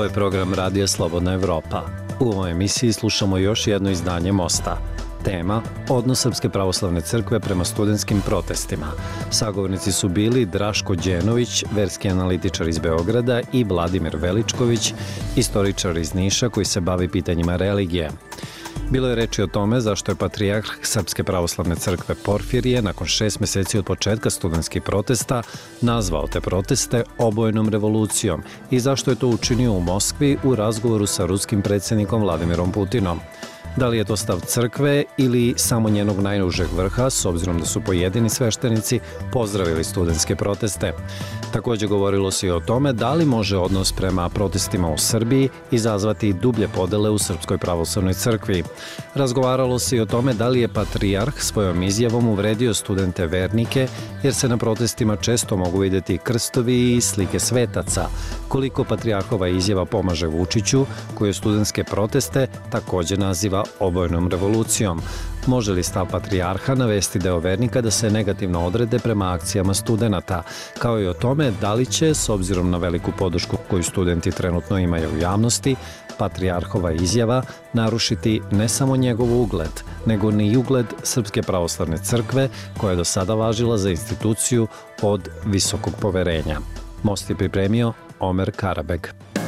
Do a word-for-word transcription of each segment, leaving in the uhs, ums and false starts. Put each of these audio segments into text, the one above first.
Ovo je program Radija Slobodna Evropa. U ovoj emisiji slušamo još jedno izdanje Mosta. Tema – odnos Srpske pravoslavne crkve prema studentskim protestima. Sagovornici su bili Draško Đenović, verski analitičar iz Beograda, i Vladimir Veličković, istoričar iz Niša koji se bavi pitanjima religije. Bilo je reči o tome zašto je patrijarh Srpske pravoslavne crkve Porfirije nakon šest meseci od početka studentskih protesta nazvao te proteste obojenom revolucijom i zašto je to učinio u Moskvi u razgovoru sa ruskim predsjednikom Vladimirom Putinom. Da li je to stav crkve ili samo njenog najužeg vrha, s obzirom da su pojedini sveštenici pozdravili studentske proteste? Također govorilo se i o tome da li može odnos prema protestima u Srbiji izazvati dublje podele u Srpskoj pravoslavnoj crkvi. Razgovaralo se i o tome da li je patrijarh svojom izjavom uvredio studente vernike, jer se na protestima često mogu vidjeti krstovi i slike svetaca. Koliko patrijarhova izjava pomaže Vučiću, koji studentske proteste također naziva obojenom revolucijom. Može li stav patrijarha navesti deo vernika da se negativno odrede prema akcijama studenata, kao i o tome da li će, s obzirom na veliku podršku koju studenti trenutno imaju u javnosti, patrijarhova izjava narušiti ne samo njegov ugled, nego ni ugled Srpske pravoslavne crkve, koja je do sada važila za instituciju od visokog poverenja. Most je pripremio Omer Karabeg.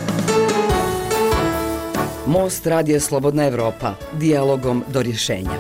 Most Radija Slobodna Evropa, dijalogom do rješenja.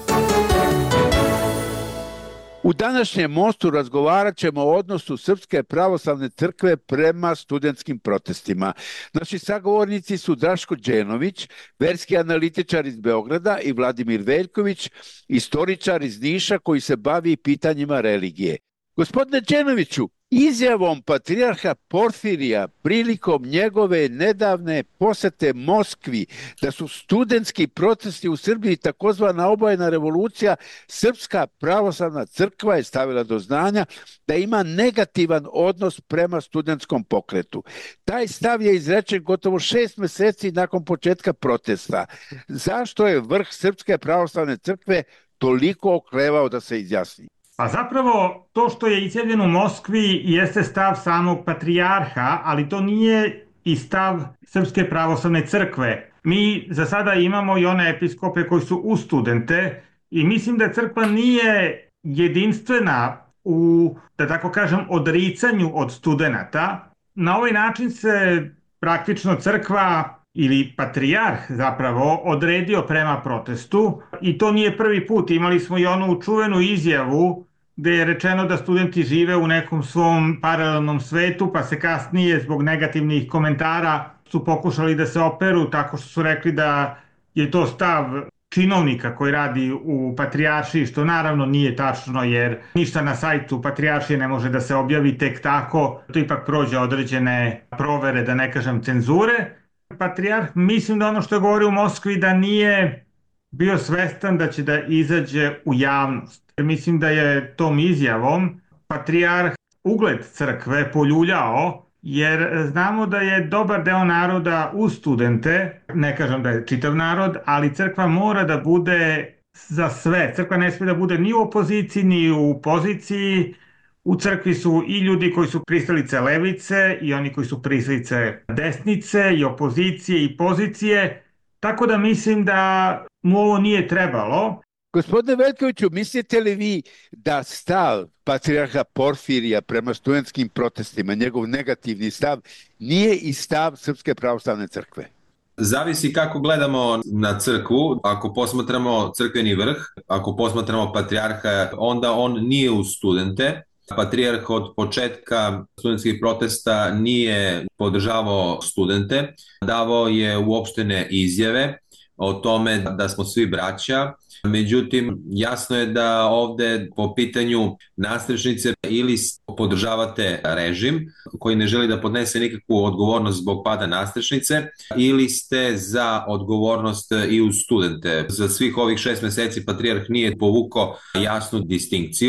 U današnjem Mostu razgovarat ćemo o odnosu Srpske pravoslavne crkve prema studentskim protestima. Naši sagovornici su Draško Đenović, verski analitičar iz Beograda, i Vladimir Veljković, istoričar iz Niša koji se bavi pitanjima religije. Gospodine Đenoviću, izjavom patrijarha Porfirija prilikom njegove nedavne posete Moskvi da su studentski protesti u Srbiji takozvana obojena revolucija, Srpska pravoslavna crkva je stavila do znanja da ima negativan odnos prema studentskom pokretu. Taj stav je izrečen gotovo šest meseci nakon početka protesta. Zašto je vrh Srpske pravoslavne crkve toliko oklevao da se izjasni? Pa zapravo to što je izjavljeno u Moskvi jeste stav samog patrijarha, ali to nije i stav Srpske pravoslavne crkve. Mi za sada imamo i one episkope koji su uz studente i mislim da crkva nije jedinstvena u, da tako kažem, odricanju od studenata. Na ovaj način se praktično crkva ili patrijarh zapravo odredio prema protestu i to nije prvi put. Imali smo i onu čuvenu izjavu gde je rečeno da studenti žive u nekom svom paralelnom svetu, pa se kasnije zbog negativnih komentara su pokušali da se operu tako što su rekli da je to stav činovnika koji radi u patrijaršiji, što naravno nije tačno jer ništa na sajtu patrijaršije ne može da se objavi tek tako. To ipak prođe određene provere, da ne kažem cenzure. Patrijarh, mislim da ono što je govorio u Moskvi da nije bio svestan da će da izađe u javnost. Mislim da je tom izjavom patrijarh ugled crkve poljuljao, jer znamo da je dobar deo naroda uz studente, ne kažem da je čitav narod, ali crkva mora da bude za sve. Crkva ne smije da bude ni u opoziciji, ni u poziciji. U crkvi su i ljudi koji su pristalice levice i oni koji su pristalice desnice i opozicije i pozicije, tako da mislim da mu ovo nije trebalo. Gospodine Veljkoviću, mislite li vi da stav patrijarha Porfirija prema studentskim protestima, njegov negativni stav, nije i stav Srpske pravoslavne crkve? Zavisi kako gledamo na crkvu. Ako posmatramo crkveni vrh, ako posmatramo patrijarha, onda on nije uz studente. Patrijarh od početka studentskih protesta nije podržavao studente, davao je uopštene izjave o tome da smo svi braća. Međutim, jasno je da ovde po pitanju nastrešnice ili podržavate režim koji ne želi da podnese nikakvu odgovornost zbog pada nastrešnice ili ste za odgovornost i uz studente. Za svih ovih šest meseci patrijarh nije povukao jasnu distinkciju.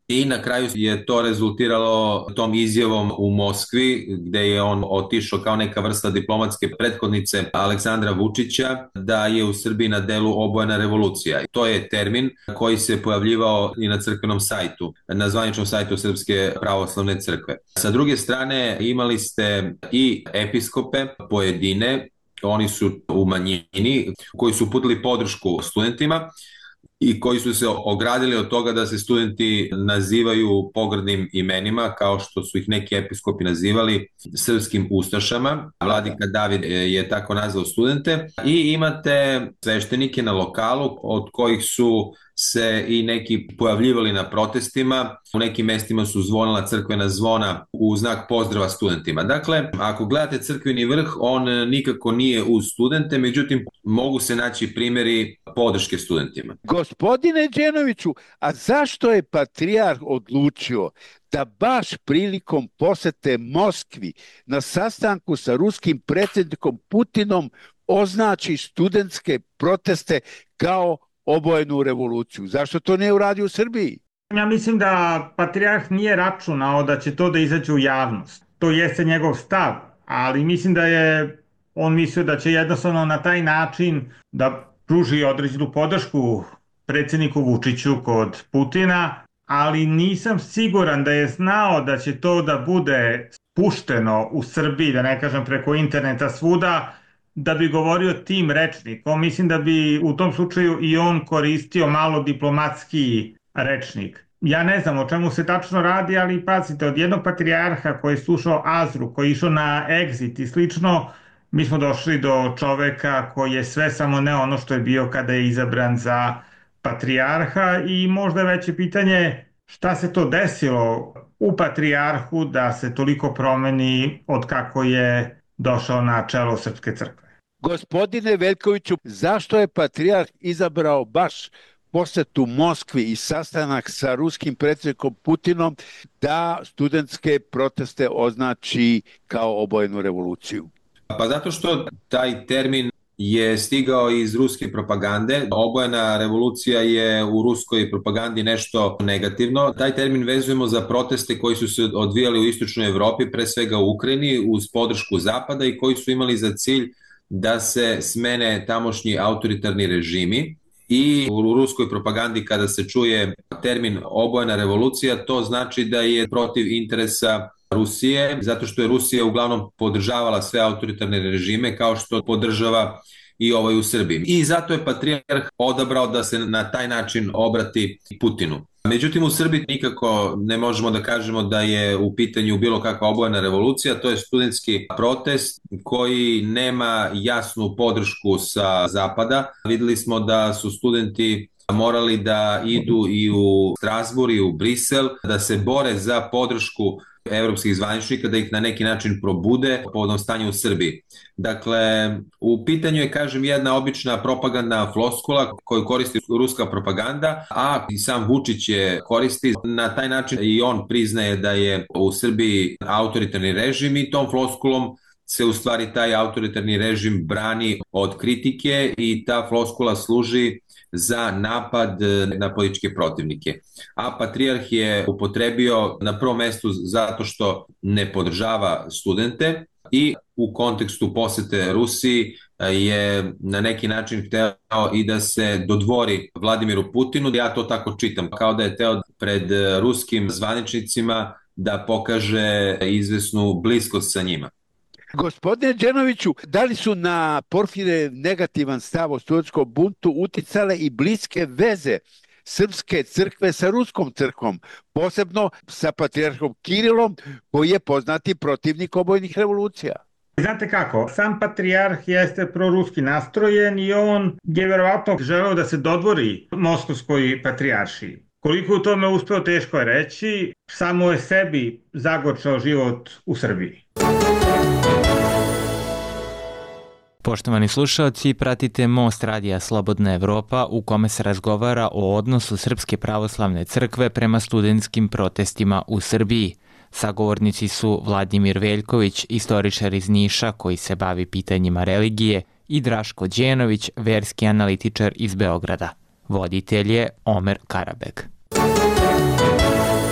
I na kraju je to rezultiralo tom izjavom u Moskvi, gde je on otišao kao neka vrsta diplomatske prethodnice Aleksandra Vučića, da je u Srbiji na delu obojena revolucija. To je termin koji se pojavljivao i na crkvenom sajtu, na zvaničnom sajtu Srpske pravoslavne crkve. Sa druge strane, imali ste i episkope pojedine, oni su u manjini, koji su uputili podršku studentima i koji su se ogradili od toga da se studenti nazivaju pogrdnim imenima, kao što su ih neki episkopi nazivali srpskim ustašama. Vladika David je tako nazvao studente. I imate sveštenike na lokalu, od kojih su se i neki pojavljivali na protestima. U nekim mestima su zvonila crkvena zvona u znak pozdrava studentima. Dakle, ako gledate crkveni vrh, on nikako nije uz studente, međutim, mogu se naći primjeri podrške studentima. Gospodine Đenoviću, a zašto je patrijarh odlučio da baš prilikom posete Moskvi na sastanku sa ruskim predsjednikom Putinom označi studentske proteste kao obojenu revoluciju? Zašto to ne uradi u Srbiji? Ja mislim da patrijarh nije računao da će to da izađe u javnost. To jeste njegov stav, ali mislim da je on mislio da će jednostavno na taj način da pruži određenu podršku predsjedniku Vučiću kod Putina, ali nisam siguran da je znao da će to da bude pušteno u Srbiji, da ne kažem preko interneta svuda, da bi govorio tim rečnikom. Mislim da bi u tom slučaju i on koristio malo diplomatski rečnik. Ja ne znam o čemu se tačno radi, ali pazite, od jednog patrijarha koji je slušao Azru, koji je išao na Exit i slično, mi smo došli do čoveka koji je sve samo ne ono što je bio kada je izabran za patrijarha i možda veće pitanje šta se to desilo u patrijarhu da se toliko promeni od kako je došao na čelo Srpske crkve. Gospodine Veljkoviću, zašto je patrijarh izabrao baš posetu Moskvi i sastanak sa ruskim predsjednikom Putinom da studentske proteste označi kao obojenu revoluciju? Pa zato što taj termin je stigao iz ruske propagande. Obojena revolucija je u ruskoj propagandi nešto negativno. Taj termin vezujemo za proteste koji su se odvijali u istočnoj Evropi, pre svega u Ukrajini, uz podršku Zapada i koji su imali za cilj da se smene tamošnji autoritarni režimi. I u ruskoj propagandi kada se čuje termin obojena revolucija, to znači da je protiv interesa Rusije, zato što je Rusija uglavnom podržavala sve autoritarne režime kao što podržava i ovaj u Srbiji. I zato je patrijarh odabrao da se na taj način obrati Putinu. Međutim, u Srbiji nikako ne možemo da kažemo da je u pitanju bilo kakva obojena revolucija, to je studentski protest koji nema jasnu podršku sa Zapada. Videli smo da su studenti morali da idu i u Strasbourg i u Brisel, da se bore za podršku evropskih zvaničnika, da ih na neki način probude povodom stanja u Srbiji. Dakle, u pitanju je, kažem, jedna obična propagandna floskula koju koristi ruska propaganda, a i sam Vučić je koristi. Na taj način i on priznaje da je u Srbiji autoritarni režim i tom floskulom se u stvari taj autoritarni režim brani od kritike i ta floskula služi za napad na političke protivnike. A patrijarh je upotrebio na prvom mestu zato što ne podržava studente i u kontekstu posete Rusiji je na neki način hteo i da se dodvori Vladimiru Putinu. Ja to tako čitam, kao da je hteo pred ruskim zvaničnicima da pokaže izvesnu bliskost sa njima. Gospodine Đenoviću, da li su na Porfirije negativan stav o studentskom buntu uticale i bliske veze Srpske crkve sa Ruskom crkvom, posebno sa patrijarhom Kirilom, koji je poznati protivnik obojnih revolucija? Znate kako, sam patrijarh jeste proruski nastrojen i on je verovatno želeo da se dodvori Moskovskoj patrijaršiji. Koliko u tome uspeo, teško je reći, samo je sebi zagorčao život u Srbiji. Poštovani slušaoci, pratite Most radija Slobodna Evropa u kome se razgovara o odnosu Srpske pravoslavne crkve prema studentskim protestima u Srbiji. Sagovornici su Vladimir Veljković, istoričar iz Niša koji se bavi pitanjima religije, i Draško Đenović, verski analitičar iz Beograda. Voditelj je Omer Karabeg.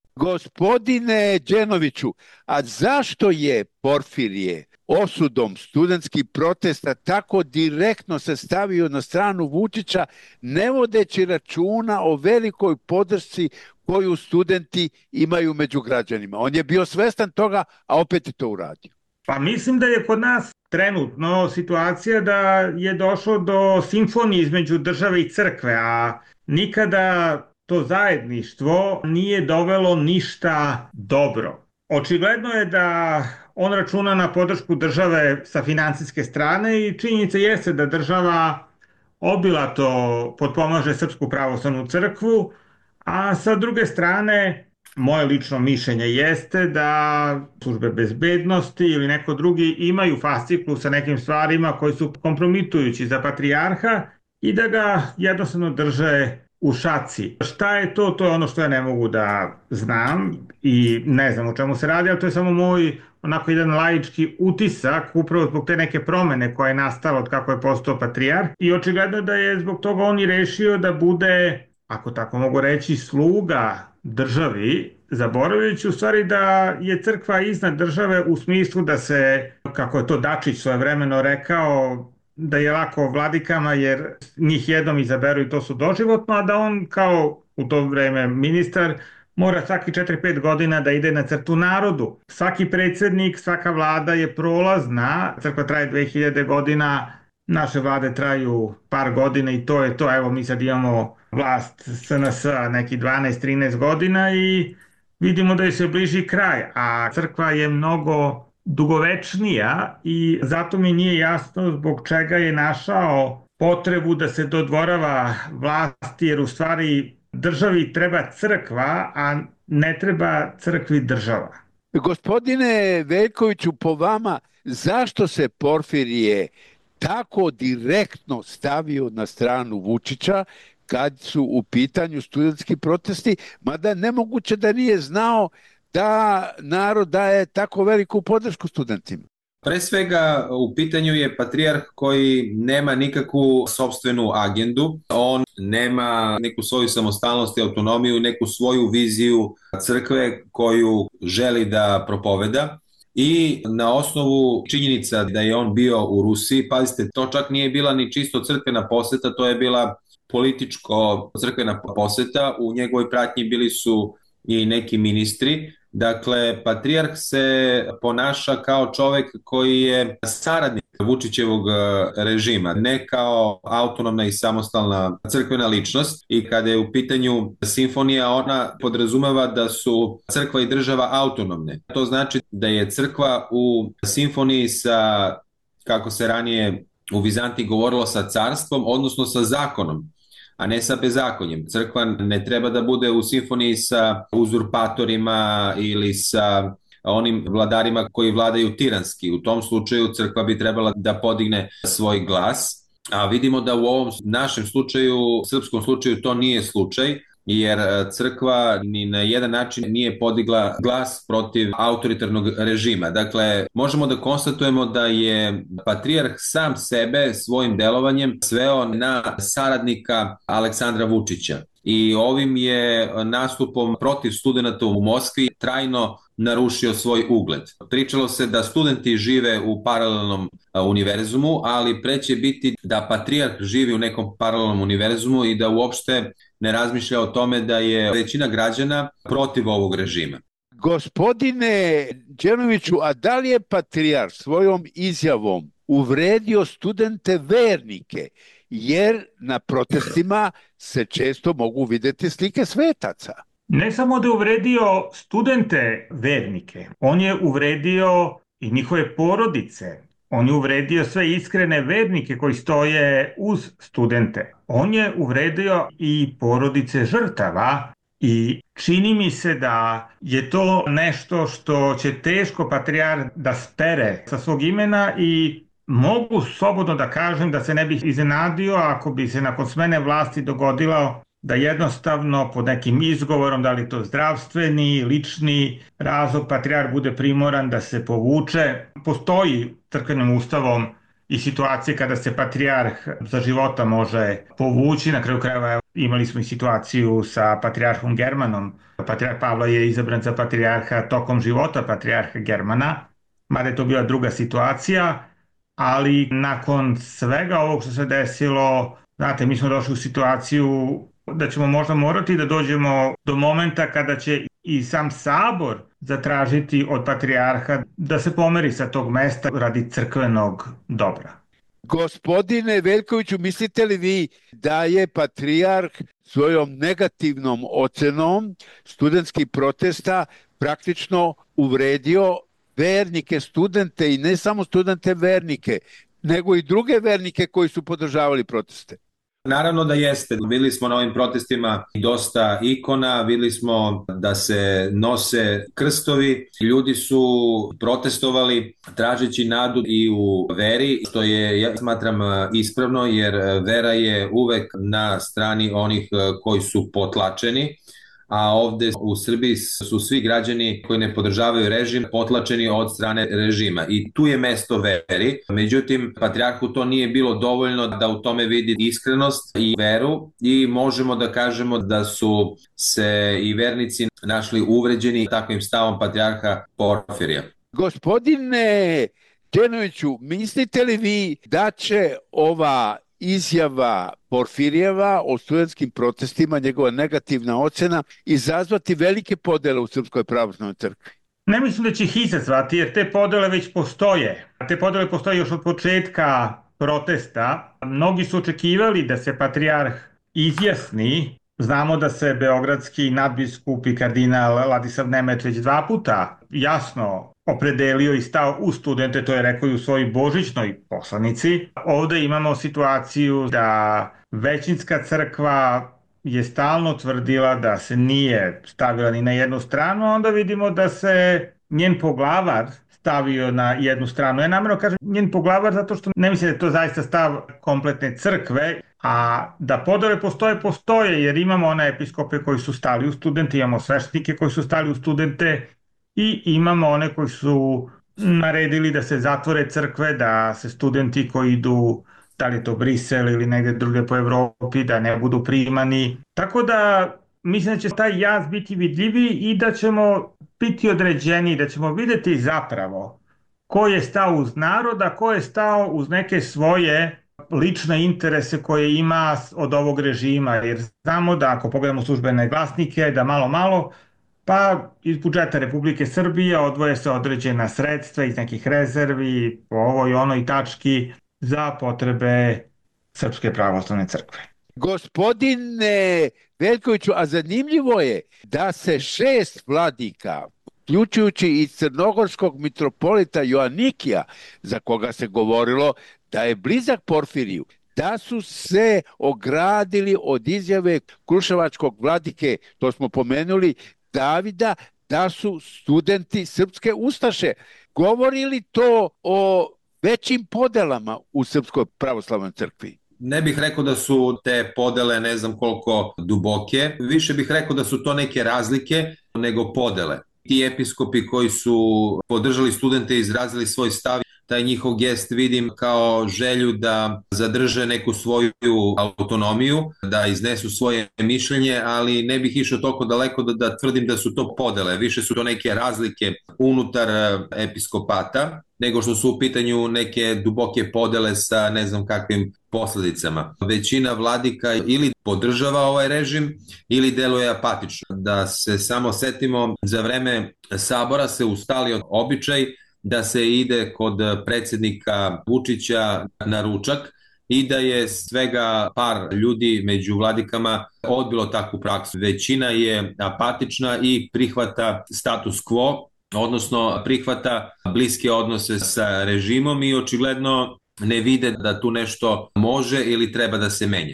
Gospodine Đenoviću, a zašto je Porfirije osudom studentskih protesta tako direktno se stavio na stranu Vučića, ne vodeći računa o velikoj podršci koju studenti imaju među građanima? On je bio svestan toga, a opet je to uradio. Pa mislim da je kod nas trenutno situacija da je došlo do simfonije između države i crkve, a nikada to zajedništvo nije dovelo ništa dobro. Očigledno je da on računa na podršku države sa financijske strane i činjenica jeste da država obilato potpomaže Srpsku pravoslavnu crkvu, a sa druge strane moje lično mišljenje jeste da službe bezbednosti ili neko drugi imaju fasciklu sa nekim stvarima koji su kompromitujući za patrijarha i da ga jednostavno drže u šaci. Šta je to? To je ono što ja ne mogu da znam i ne znam o čemu se radi, ali to je samo moj onako jedan laički utisak upravo zbog te neke promene koja je nastala od kako je postao patrijarh i očigledno da je zbog toga on i rešio da bude, ako tako mogu reći, sluga državi, zaboravljajući u stvari da je crkva iznad države u smislu da se, kako je to Dačić svojevremeno rekao, da je lako vladikama jer njih jednom izaberu i to su doživotno, a da on kao u to vreme ministar mora svaki četiri pet godina da ide na crtu narodu. Svaki predsjednik, svaka vlada je prolazna, crkva traje dve hiljade godina, naše vlade traju par godina i to je to. Evo mi sad imamo vlast S N S neki dvanaest trinaest godina i vidimo da je se bliži kraj, a crkva je mnogo dugovečnija i zato mi nije jasno zbog čega je našao potrebu da se dodvorava vlasti, jer u stvari državi treba crkva, a ne treba crkvi država. Gospodine Veljkoviću, po vama, zašto se Porfirije tako direktno stavio na stranu Vučića kad su u pitanju studentski protesti, mada nemoguće da nije znao da narod daje tako veliku podršku studentima? Pre svega u pitanju je patrijarh koji nema nikakvu sopstvenu agendu, on nema neku svoju samostalnost i autonomiju, neku svoju viziju crkve koju želi da propoveda. I na osnovu činjenica da je on bio u Rusiji, pazite, to čak nije bila ni čisto crkvena poseta, to je bila političko-crkvena poseta, u njegovoj pratnji bili su i neki ministri. Dakle, patrijarh se ponaša kao čovek koji je saradnik Vučićevog režima, ne kao autonomna i samostalna crkvena ličnost. I kada je u pitanju simfonija, ona podrazumeva da su crkva i država autonomne. To znači da je crkva u simfoniji sa, kako se ranije u Vizantiji govorilo, sa carstvom, odnosno sa zakonom, a ne sa bezakonjem. Crkva ne treba da bude u simfoniji sa uzurpatorima ili sa onim vladarima koji vladaju tiranski. U tom slučaju crkva bi trebala da podigne svoj glas, a vidimo da u ovom našem slučaju, srpskom slučaju, to nije slučaj, jer crkva ni na jedan način nije podigla glas protiv autoritarnog režima. Dakle, možemo da konstatujemo da je patrijarh sam sebe svojim delovanjem sveo na saradnika Aleksandra Vučića. I ovim je nastupom protiv studenta u Moskvi trajno narušio svoj ugled. Pričalo se da studenti žive u paralelnom univerzumu, ali pre će biti da patrijarh živi u nekom paralelnom univerzumu i da uopšte ne razmišlja o tome da je većina građana protiv ovog režima. Gospodine Đenoviću, a da li je patrijarh svojom izjavom uvredio studente vernike? Jer na protestima se često mogu videti slike svetaca. Ne samo da je uvredio studente vernike, on je uvredio i njihove porodice. On je uvredio sve iskrene vernike koji stoje uz studente. On je uvredio i porodice žrtava i čini mi se da je to nešto što će teško patrijarh da spere sa svog imena i mogu slobodno da kažem da se ne bih iznenadio ako bi se nakon smene vlasti dogodilo da jednostavno pod nekim izgovorom, da li to zdravstveni, lični razlog, patrijarh bude primoran da se povuče. Postoji crkvenim ustavom i situacije kada se patrijarh za života može povući. Na kraju krajeva imali smo i situaciju sa patrijarhom Germanom. Patrijarh Pavle je izabran za patrijarha tokom života patrijarha Germana, mada je to bila druga situacija, ali nakon svega ovog što se desilo, znate, mi smo došli u situaciju da ćemo možda morati da dođemo do momenta kada će i sam sabor zatražiti od patrijarha da se pomeri sa tog mesta radi crkvenog dobra. Gospodine Veljkoviću, mislite li vi da je patrijarh svojom negativnom ocenom studentskih protesta praktično uvredio vernike, studente i ne samo studente vernike, nego i druge vernike koji su podržavali proteste? Naravno da jeste. Videli smo na ovim protestima dosta ikona, videli smo da se nose krstovi. Ljudi su protestovali tražeći nadu i u veri, što je, ja smatram, ispravno, jer vera je uvek na strani onih koji su potlačeni. A ovde u Srbiji su svi građani koji ne podržavaju režim potlačeni od strane režima i tu je mesto veri. Međutim, patrijarhu to nije bilo dovoljno da u tome vidi iskrenost i veru i možemo da kažemo da su se i vernici našli uvređeni takvim stavom patrijarha Porfirija. Gospodine Đenoviću, mislite li vi da će ova izjava Porfirijeva o studentskim protestima, njegova negativna ocena, izazvati velike podele u Srpskoj pravoslavnoj crkvi? Ne mislim da će ih izazvati, jer te podele već postoje. Te podele postoje još od početka protesta. Mnogi su očekivali da se patrijarh izjasni. Znamo da se beogradski nadbiskup i kardinal Ladislav Nemet već dva puta jasno opredelio i stao u studente, to je rekao i u svojoj božićnoj poslanici. Ovde imamo situaciju da većinska crkva je stalno tvrdila da se nije stavila ni na jednu stranu, a onda vidimo da se njen poglavar stavio na jednu stranu. Ja namjerno kažem njen poglavar zato što ne mislim da je to zaista stav kompletne crkve, a da podele postoje, postoje, jer imamo one episkope koji su stali u studente, imamo sveštenike koji su stali u studente i imamo one koji su naredili da se zatvore crkve, da se studenti koji idu, da li je to Brisel ili negde druge po Evropi, da ne budu primani. Tako da mislim da će taj jaz biti vidljiviji i da ćemo biti određeni, da ćemo videti zapravo ko je stao uz naroda, ko je stao uz neke svoje lične interese koje ima od ovog režima. Jer znamo da ako pogledamo službene glasnike, da malo malo pa iz budžeta Republike Srbije odvoje se određena sredstva iz nekih rezervi, po ovoj onoj tački za potrebe Srpske pravoslavne crkve. Gospodine Veljkoviću, a zanimljivo je da se šest vladika, uključujući i crnogorskog mitropolita Joanikija, za koga se govorilo da je blizak Porfiriju, da su se ogradili od izjave kruševačkog vladike, to smo pomenuli, Davida, da su studenti srpske ustaše. Govori li to o većim podelama u Srpskoj pravoslavnoj crkvi? Ne bih rekao da su te podele ne znam koliko duboke, više bih rekao da su to neke razlike nego podele. Ti episkopi koji su podržali studente i izrazili svoj stav, taj njihov gest vidim kao želju da zadrže neku svoju autonomiju, da iznesu svoje mišljenje, ali ne bih išao toliko daleko da, da tvrdim da su to podele. Više su to neke razlike unutar episkopata, nego što su u pitanju neke duboke podele sa ne znam kakvim posledicama. Većina vladika ili podržava ovaj režim ili deluje apatično. Da se samo setimo, za vreme sabora se ustalio običaj da se ide kod predsjednika Vučića na ručak i da je svega par ljudi među vladikama odbilo takvu praksu. Većina je apatična i prihvata status quo, odnosno prihvata bliske odnose sa režimom i očigledno ne vide da tu nešto može ili treba da se menja.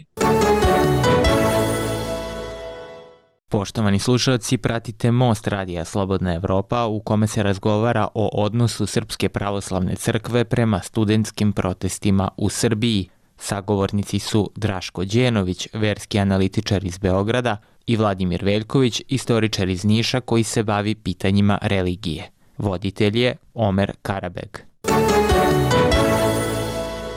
Poštovani slušalci, pratite Most Radija Slobodna Evropa u kome se razgovara o odnosu Srpske pravoslavne crkve prema studentskim protestima u Srbiji. Sagovornici su Draško Đenović, verski analitičar iz Beograda, i Vladimir Veljković, istoričar iz Niša koji se bavi pitanjima religije. Voditelj je Omer Karabeg.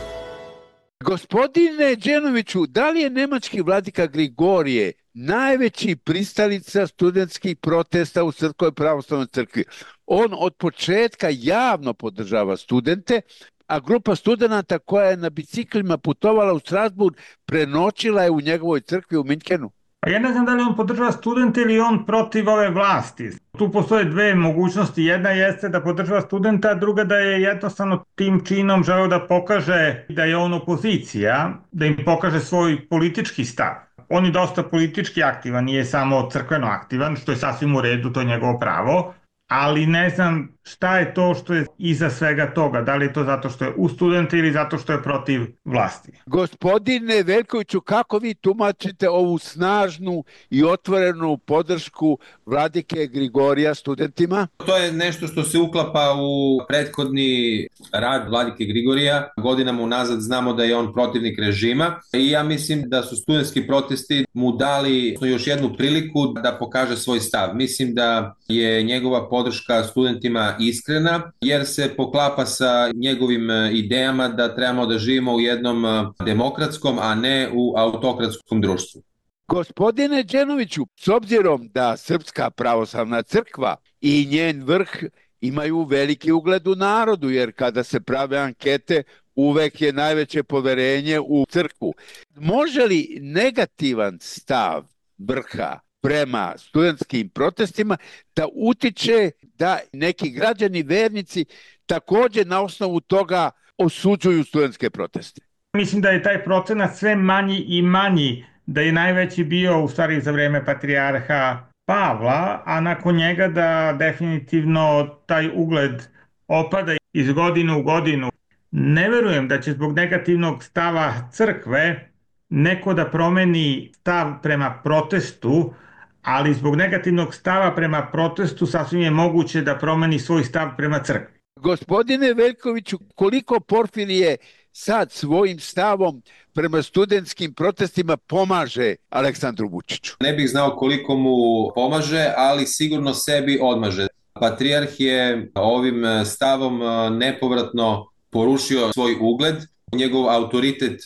Gospodine Đenoviću, da li je nemački vladika Grigorije najveći pristalica studentskih protesta u Srpskoj pravoslavnoj crkvi? On od početka javno podržava studente, a grupa studenata koja je na biciklima putovala u Strasburg prenoćila je u njegovoj crkvi u Minhenu. A ja ne znam da li on podržava studente ili on protiv ove vlasti. Tu postoje dve mogućnosti. Jedna jeste da podržava studenta, a druga da je jednostavno tim činom želeo da pokaže da je on opozicija, da im pokaže svoj politički stav. On je dosta politički aktivan, nije samo crkveno aktivan, što je sasvim u redu, to je njegovo pravo. Ali ne znam šta je to što je iza svega toga. Da li je to zato što je u studente ili zato što je protiv vlasti? Gospodine Veljkoviću, kako vi tumačite ovu snažnu i otvorenu podršku vladike Grigorija studentima? To je nešto što se uklapa u prethodni rad vladike Grigorija. Godinama unazad znamo da je on protivnik režima i ja mislim da su studentski protesti mu dali još jednu priliku da pokaže svoj stav. Mislim da je njegova podrška studentima iskrena, jer se poklapa sa njegovim idejama da trebamo da živimo u jednom demokratskom, a ne u autokratskom društvu. Gospodine Đenoviću, s obzirom da Srpska pravoslavna crkva i njen vrh imaju veliki ugled u narodu, jer kada se prave ankete, uvek je najveće poverenje u crkvu. Može li negativan stav vrha prema studentskim protestima da utiče da neki građani, vernici takođe na osnovu toga osuđuju studentske proteste? Mislim da je taj procenat sve manji i manji, da je najveći bio u stvari za vreme patrijarha Pavla, a nakon njega da definitivno taj ugled opada iz godine u godinu. Ne verujem da će zbog negativnog stava crkve neko da promeni stav prema protestu, ali zbog negativnog stava prema protestu sasvim je moguće da promeni svoj stav prema crkvi. Gospodine Veljkoviću, koliko Porfirije sad svojim stavom prema studentskim protestima pomaže Aleksandru Vučiću? Ne bih znao koliko mu pomaže, ali sigurno sebi odmaže. Patrijarh je ovim stavom nepovratno porušio svoj ugled. Njegov autoritet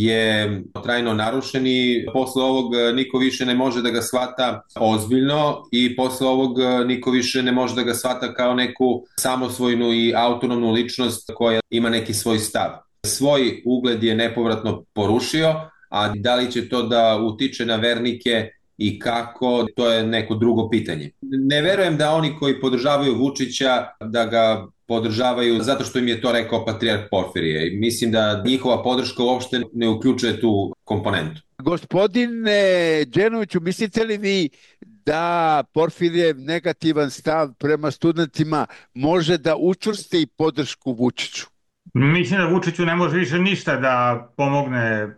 je trajno narušen i posle ovog niko više ne može da ga shvata ozbiljno i posle ovog niko više ne može da ga shvata kao neku samosvojnu i autonomnu ličnost koja ima neki svoj stav. Svoj ugled je nepovratno porušio, a da li će to da utiče na vernike i kako, to je neko drugo pitanje. Ne verujem da oni koji podržavaju Vučića da ga podržavaju zato što im je to rekao patrijarh Porfirije. Mislim da njihova podrška uopšte ne uključuje tu komponentu. Gospodine Đenoviću, mislite li vi da Porfirijev negativan stav prema studentima može da učvrsti podršku Vučiću? Mislim da Vučiću ne može više ništa da pomogne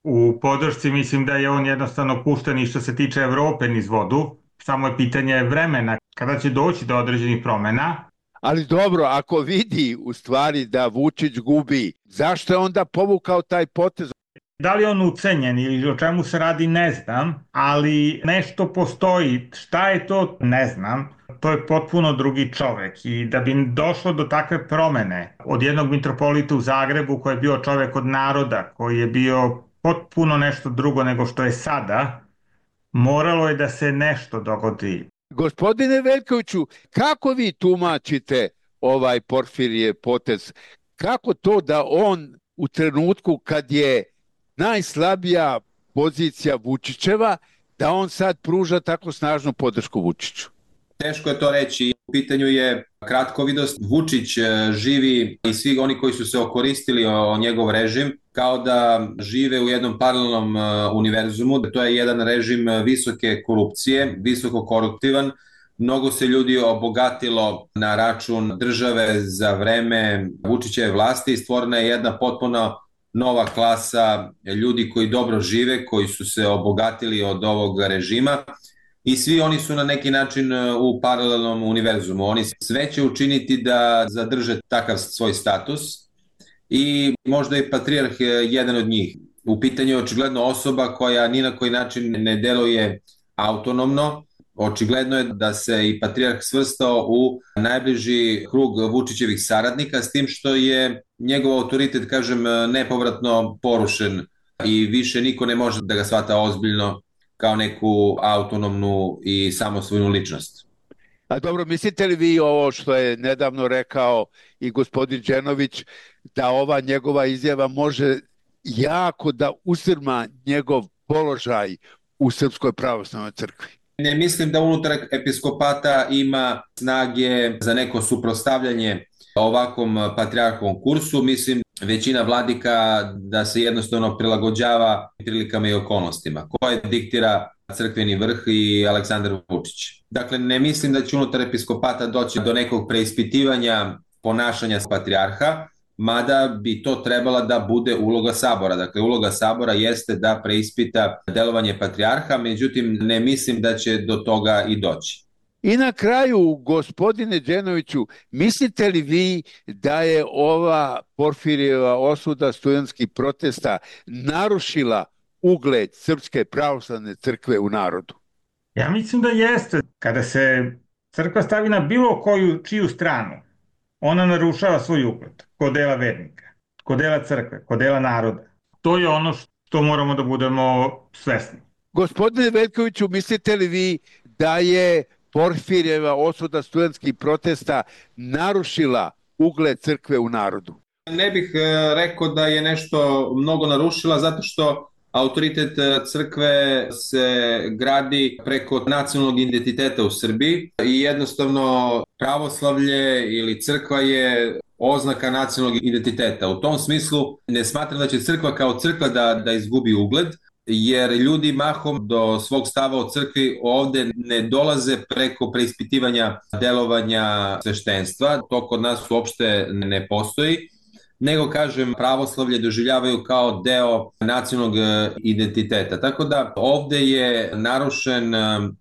u podršci. Mislim da je on jednostavno pušten i što se tiče Evrope niz vodu. Samo je pitanje vremena kada će doći do određenih promena. Ali dobro, ako vidi u stvari da Vučić gubi, zašto je onda povukao taj potez? Da li je on ucenjen ili o čemu se radi ne znam, ali nešto postoji. Šta je to ne znam. To je potpuno drugi čovek i da bi došlo do takve promene od jednog mitropolita u Zagrebu koji je bio čovek od naroda, koji je bio potpuno nešto drugo nego što je sada, moralo je da se nešto dogodi. Gospodine Veljkoviću, kako vi tumačite ovaj Porfirijev potez? Kako to da on u trenutku kad je najslabija pozicija Vučićeva, da on sad pruža tako snažnu podršku Vučiću? Teško je to reći. U pitanju je kratkovidost. Vučić živi i svi oni koji su se okoristili o njegov režim kao da žive u jednom paralelnom univerzumu. To je jedan režim visoke korupcije, visoko koruptivan. Mnogo se ljudi obogatilo na račun države za vreme Vučićeve vlasti i stvorena je jedna potpuno nova klasa ljudi koji dobro žive, koji su se obogatili od ovog režima. I svi oni su na neki način u paralelnom univerzumu. Oni sve će učiniti da zadrže takav svoj status i možda je patrijarh jedan od njih. U pitanju je očigledno osoba koja ni na koji način ne deluje autonomno. Očigledno je da se i patrijarh svrstao u najbliži krug Vučićevih saradnika, s tim što je njegov autoritet, kažem, nepovratno porušen i više niko ne može da ga shvata ozbiljno kao neku autonomnu i samosvojnu ličnost. A dobro, mislite li vi ovo što je nedavno rekao i gospodin Đenović, da ova njegova izjava može jako da usrma njegov položaj u Srpskoj pravoslavnoj crkvi? Ne mislim da unutar episkopata ima snage za neko suprotstavljanje ovakvom patrijarhovom kursu. Mislim, većina vladika da se jednostavno prilagođava prilikama i okolnostima koje diktira crkveni vrh i Aleksandar Vučić. Dakle, ne mislim da će unutar episkopata doći do nekog preispitivanja ponašanja patrijarha, mada bi to trebala da bude uloga sabora. Dakle, uloga sabora jeste da preispita delovanje patrijarha, međutim, ne mislim da će do toga i doći. I na kraju, gospodine Đenoviću, mislite li vi da je ova Porfirijeva osuda studentskih protesta narušila ugled Srpske pravoslavne crkve u narodu? Ja mislim da jeste. Kada se crkva stavi na bilo koju čiju stranu, ona narušava svoj ugled kod dela vernika, kod dela crkve, kod dela naroda. To je ono što moramo da budemo svesni. Gospodine Veljkoviću, mislite li vi da je Porfirijeva osuda studentskih protesta narušila ugled crkve u narodu? Ne bih rekao da je nešto mnogo narušila, zato što autoritet crkve se gradi preko nacionalnog identiteta u Srbiji i jednostavno pravoslavlje ili crkva je oznaka nacionalnog identiteta. U tom smislu ne smatram da će crkva kao crkva da, da izgubi ugled, jer ljudi mahom do svog stava o crkvi ovde ne dolaze preko preispitivanja delovanja sveštenstva. To kod nas uopšte ne postoji, nego, kažem, pravoslavlje doživljavaju kao deo nacionalnog identiteta. Tako da ovde je narušen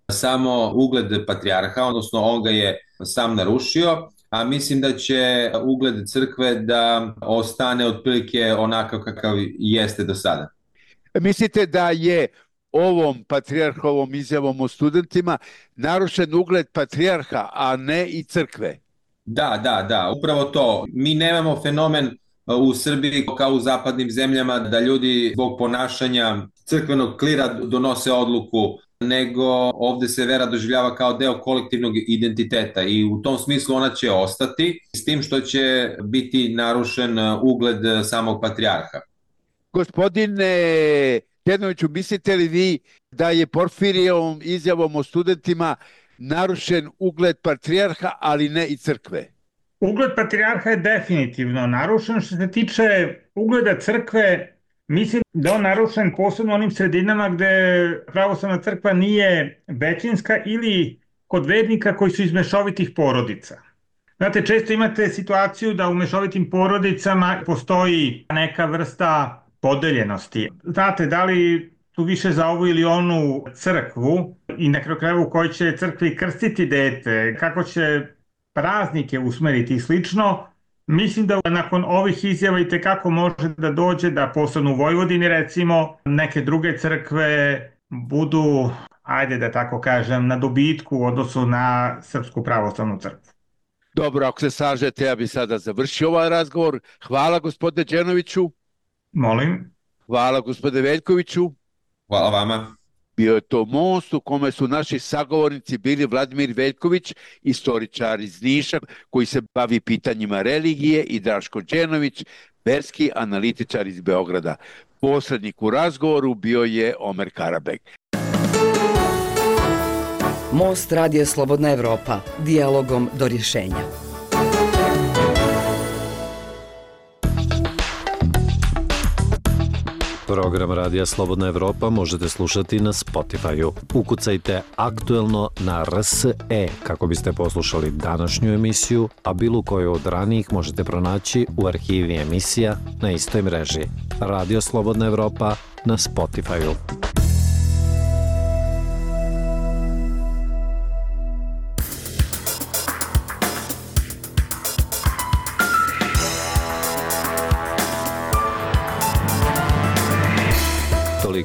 samo ugled patrijarha, odnosno on ga je sam narušio, a mislim da će ugled crkve da ostane otprilike onakav kakav jeste do sada. Mislite da je ovom patrijarhovom izjavom o studentima narušen ugled patrijarha, a ne i crkve? Da, da, da, upravo to. Mi nemamo fenomen u Srbiji kao u zapadnim zemljama da ljudi zbog ponašanja crkvenog klira donose odluku, nego ovde se vera doživljava kao deo kolektivnog identiteta i u tom smislu ona će ostati, s tim što će biti narušen ugled samog patrijarha. Gospodine Đenoviću, mislite li vi da je Porfirijevom izjavom o studentima narušen ugled patrijarha, ali ne i crkve? Ugled patrijarha je definitivno narušen. Što se tiče ugleda crkve, mislim da on narušen posebno onim sredinama gde pravoslavna crkva nije većinska ili kod vernika koji su iz mešovitih porodica. Znate, često imate situaciju da u mešovitim porodicama postoji neka vrsta podeljenosti. Znate, da li su više za ovu ili onu crkvu i na kraju krajeva u kojoj će crkvi krstiti dete, kako će praznike usmeriti i slično. Mislim da nakon ovih izjava i tekako može da dođe da posebno u Vojvodini, recimo, neke druge crkve budu, ajde da tako kažem, na dobitku u odnosu na Srpsku pravoslavnu crkvu. Dobro, ako se slažete, ja bih sada završio ovaj razgovor. Hvala, gospodine Đenoviću. Molim. Hvala, gospodine Veljkoviću. Hvala vama. Bio je to most u kome su naši sagovornici bili Vladimir Veljković, istoričar iz Niša koji se bavi pitanjima religije, i Draško Đenović, verski analitičar iz Beograda. Posrednik u razgovoru bio je Omer Karabek. Most Radija Slobodna Evropa, dijalogom do rješenja. Program Radija Slobodna Evropa možete slušati na Spotify-u. Ukucajte aktuelno na R S E kako biste poslušali današnju emisiju, a bilo koju od ranijih možete pronaći u arhivi emisija na istoj mreži. Radio Slobodna Evropa na Spotify-u.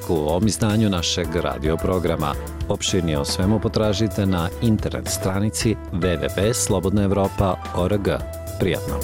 muziku u ovom izdanju našeg radio programa. Opširnije o svemu potražite na internet stranici w w w tačka slobodna evropa tačka org. Prijatno!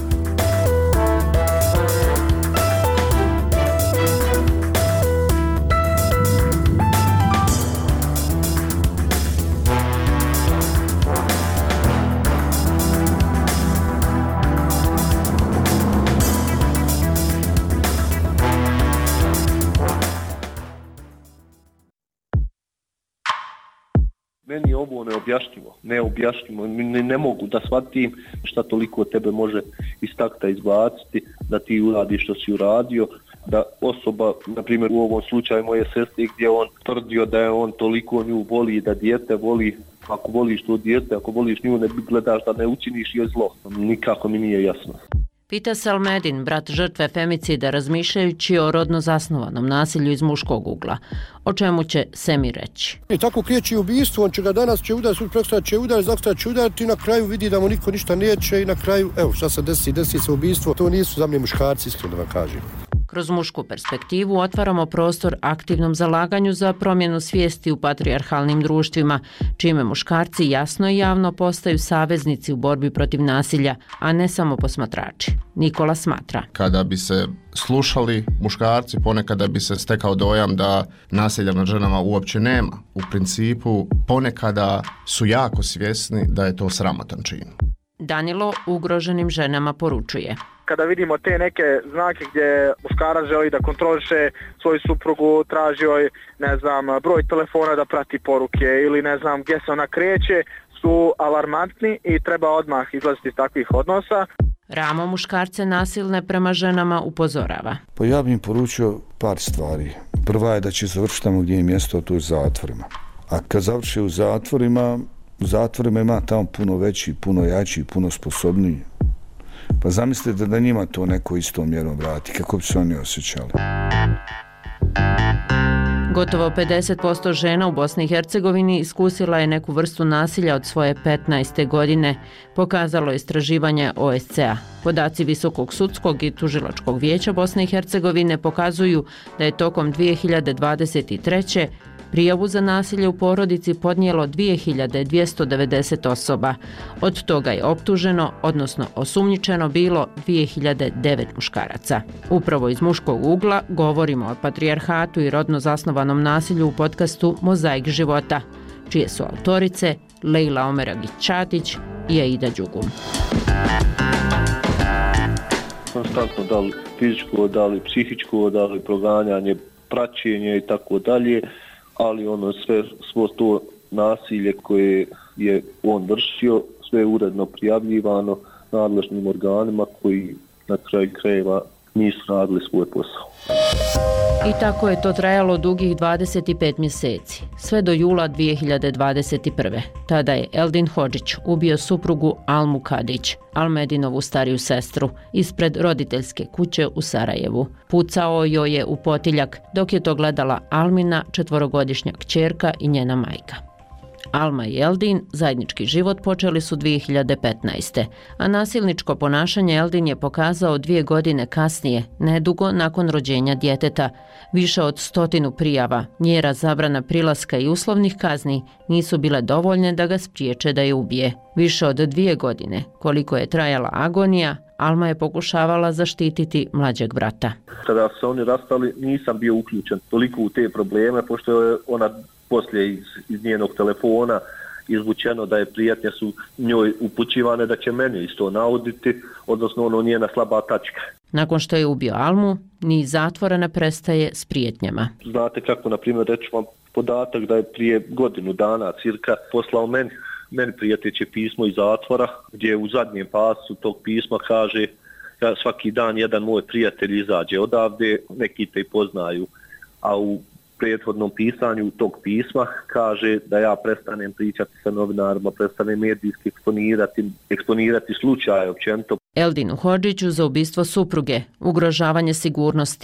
Meni je ovo neobjašnjivo, neobjašnjivo, ne, ne mogu da shvatim šta toliko tebe može iz takta izbaciti, da ti uradiš što si uradio, da osoba, na primjer u ovom slučaju moje sestre gdje on tvrdio da je on toliko nju voli, da dijete voli, ako voliš to dijete, ako voliš nju ne gledaš da ne učiniš joj zlo, nikako mi nije jasno. Pita se Almedin, brat žrtve femicida, razmišljajući o rodno zasnovanom nasilju iz muškog ugla. O čemu će Semi reći? I tako kriječi ubistvo, on će ga danas će udariti, sutra prekstra će udariti, zakstra će udariti i na kraju vidi da mu niko ništa neće i na kraju, evo šta se desi, desi se ubistvo. To nisu za mne muškarci, iskreno da vam kažem. Kroz mušku perspektivu otvaramo prostor aktivnom zalaganju za promjenu svijesti u patrijarhalnim društvima, čime muškarci jasno i javno postaju saveznici u borbi protiv nasilja, a ne samo posmatrači. Nikola smatra. Kada bi se slušali muškarci, ponekada bi se stekao dojam da nasilja nad ženama uopće nema. U principu, ponekada su jako svjesni da je to sramotan čin. Danilo ugroženim ženama poručuje. Kada vidimo te neke znake gdje muškarac želi da kontroliše svoju suprugu, traži joj, ne znam, broj telefona da prati poruke ili ne znam gdje se ona kreće, su alarmantni i treba odmah izlaziti iz takvih odnosa. Ramo muškarce nasilne prema ženama upozorava. Pa ja bih im poručio par stvari. Prva je da će završiti tamo gdje je mjesto, to je u zatvorima. A kad završi u zatvorima, u zatvorima ima tamo puno veći, puno jači, puno sposobniji. Pa zamislite da njima to neko istom mjerom vrati, kako bi se oni osjećali. Gotovo pedeset posto žena u Bosni i Hercegovini iskusila je neku vrstu nasilja od svoje petnaeste godine, pokazalo istraživanje O S C E a. Podaci Visokog sudskog i tužilačkog vijeća Bosne i Hercegovine pokazuju da je tokom dvije hiljade dvadeset treće prijavu za nasilje u porodici podnijelo dvije hiljade dvjesto devedeset osoba. Od toga je optuženo, odnosno osumnjičeno bilo dvije hiljade devet muškaraca. Upravo iz muškog ugla govorimo o patrijarhatu i rodno zasnovanom nasilju u podcastu Mozaik života, čije su autorice Lejla Omeragić-Čatić i Aida Đugum. Konstantno da li fizičko, da li psihičko, da li proganjanje, praćenje i tako dalje, ali ono sve, svo to nasilje koje je on vršio, sve je uredno prijavljivano nadležnim organima koji na kraju krajeva nisu radili svoj posao. I tako je to trajalo dugih dvadeset pet mjeseci, sve do jula dvije hiljade dvadeset prve. Tada je Eldin Hodžić ubio suprugu Almu Kadić, Almedinovu stariju sestru, ispred roditeljske kuće u Sarajevu. Pucao joj je u potiljak, dok je to gledala Almina, četvorogodišnja kćerka i njena majka. Alma i Eldin zajednički život počeli su dvije hiljade petnaeste. a nasilničko ponašanje Eldin je pokazao dvije godine kasnije, nedugo nakon rođenja djeteta. Više od stotinu prijava, mjera zabrana prilaska i uslovnih kazni nisu bile dovoljne da ga spriječe da je ubije. Više od dvije godine, koliko je trajala agonija, Alma je pokušavala zaštititi mlađeg brata. Kada su oni rastali, nisam bio uključen toliko u te probleme, pošto je ona poslije iz, iz njenog telefona izvučeno da je prijetnje su njoj upućivane da će mene isto nauditi, odnosno ono njena slaba tačka. Nakon što je ubio Almu, ni zatvora ne prestaje s prijetnjama. Znate kako, na primjer, reći vam podatak da je prije godinu dana cirka poslao meni, meni prijeteće pismo iz zatvora, gdje u zadnjem pasu tog pisma kaže ja svaki dan jedan moj prijatelj izađe odavde, neki te i poznaju, a u prethodnom pisanju tog pisma kaže da ja prestanem pričati sa novinarima, prestanem medijski eksponirati, eksponirati slučaje općenito. Eldinu Hodžiću za ubistvo supruge, ugrožavanje sigurnosti,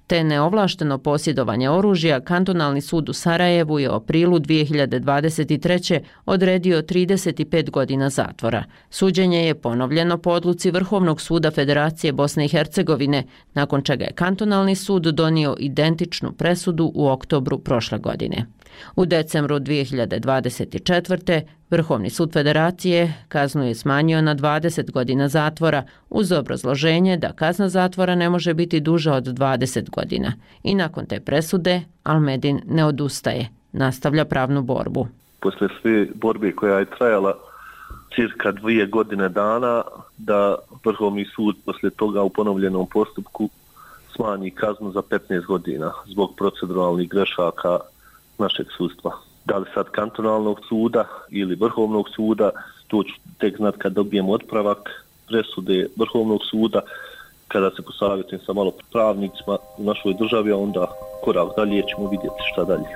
te neovlašteno posjedovanje oružja, kantonalni sud u Sarajevu je u aprilu dvije hiljade dvadeset treće. odredio trideset pet godina zatvora. Suđenje je ponovljeno po odluci Vrhovnog suda Federacije Bosne i Hercegovine, nakon čega je kantonalni sud donio identičnu presudu u oktobru prošle godine. U decembru dvije hiljade dvadeset četvrte. Vrhovni sud Federacije kaznu je smanjio na dvadeset godina zatvora uz obrazloženje da kazna zatvora ne može biti duža od dvadeset godina. I nakon te presude Almedin ne odustaje, nastavlja pravnu borbu. Posle sve borbe koja je trajala cirka dvije godine dana, da Vrhovni sud posle toga u ponovljenom postupku smanji kaznu za petnaest godina zbog proceduralnih grešaka našeg sudstva. Da li sad kantonalnog suda ili Vrhovnog suda, to ću tek znat kad dobijem otpravak presude Vrhovnog suda, kada se posavjetujem sa malo pravnicima u našoj državi, a onda korak dalje ćemo vidjeti šta dalje.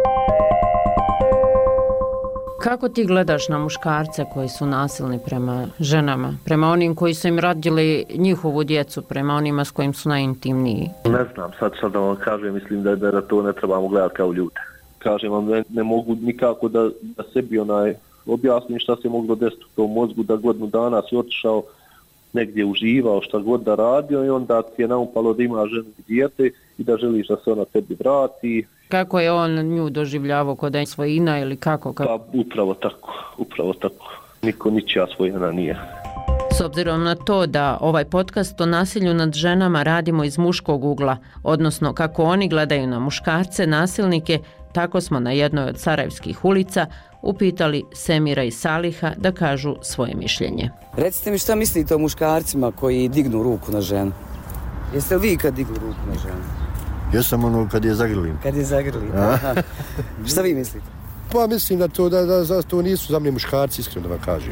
Kako ti gledaš na muškarce koji su nasilni prema ženama, prema onim koji su im radili njihovu djecu, prema onima s kojim su najintimniji? Ne znam, sad, sad da vam kažem, mislim da, da to ne trebamo gledati kao ljude. Kažem vam, ne, ne mogu nikako da, da sebi onaj objasnim šta se moglo desiti u tom mozgu, da godinu dana si otišao negdje uživao, šta god da radio i onda ti je naumpalo da ima ženu i dijete i da želiš da se ona tebi vrati. Kako je on nju doživljavao, kod da je svojina ili kako? kako? Pa upravo tako, upravo tako. Niko ničija svojina nije. S obzirom na to da ovaj podcast o nasilju nad ženama radimo iz muškog ugla, odnosno kako oni gledaju na muškarce, nasilnike, tako smo na jednoj od sarajevskih ulica upitali Semira i Saliha da kažu svoje mišljenje. Recite mi šta mislite o muškarcima koji dignu ruku na ženu? Jeste li vi kad dignu ruku na ženu? Ja sam ono kad je zagrlim. Kad je zagrlim, aha. Šta vi mislite? Pa mislim da to, da, da, da to nisu za mene muškarci, iskreno da vam kažem.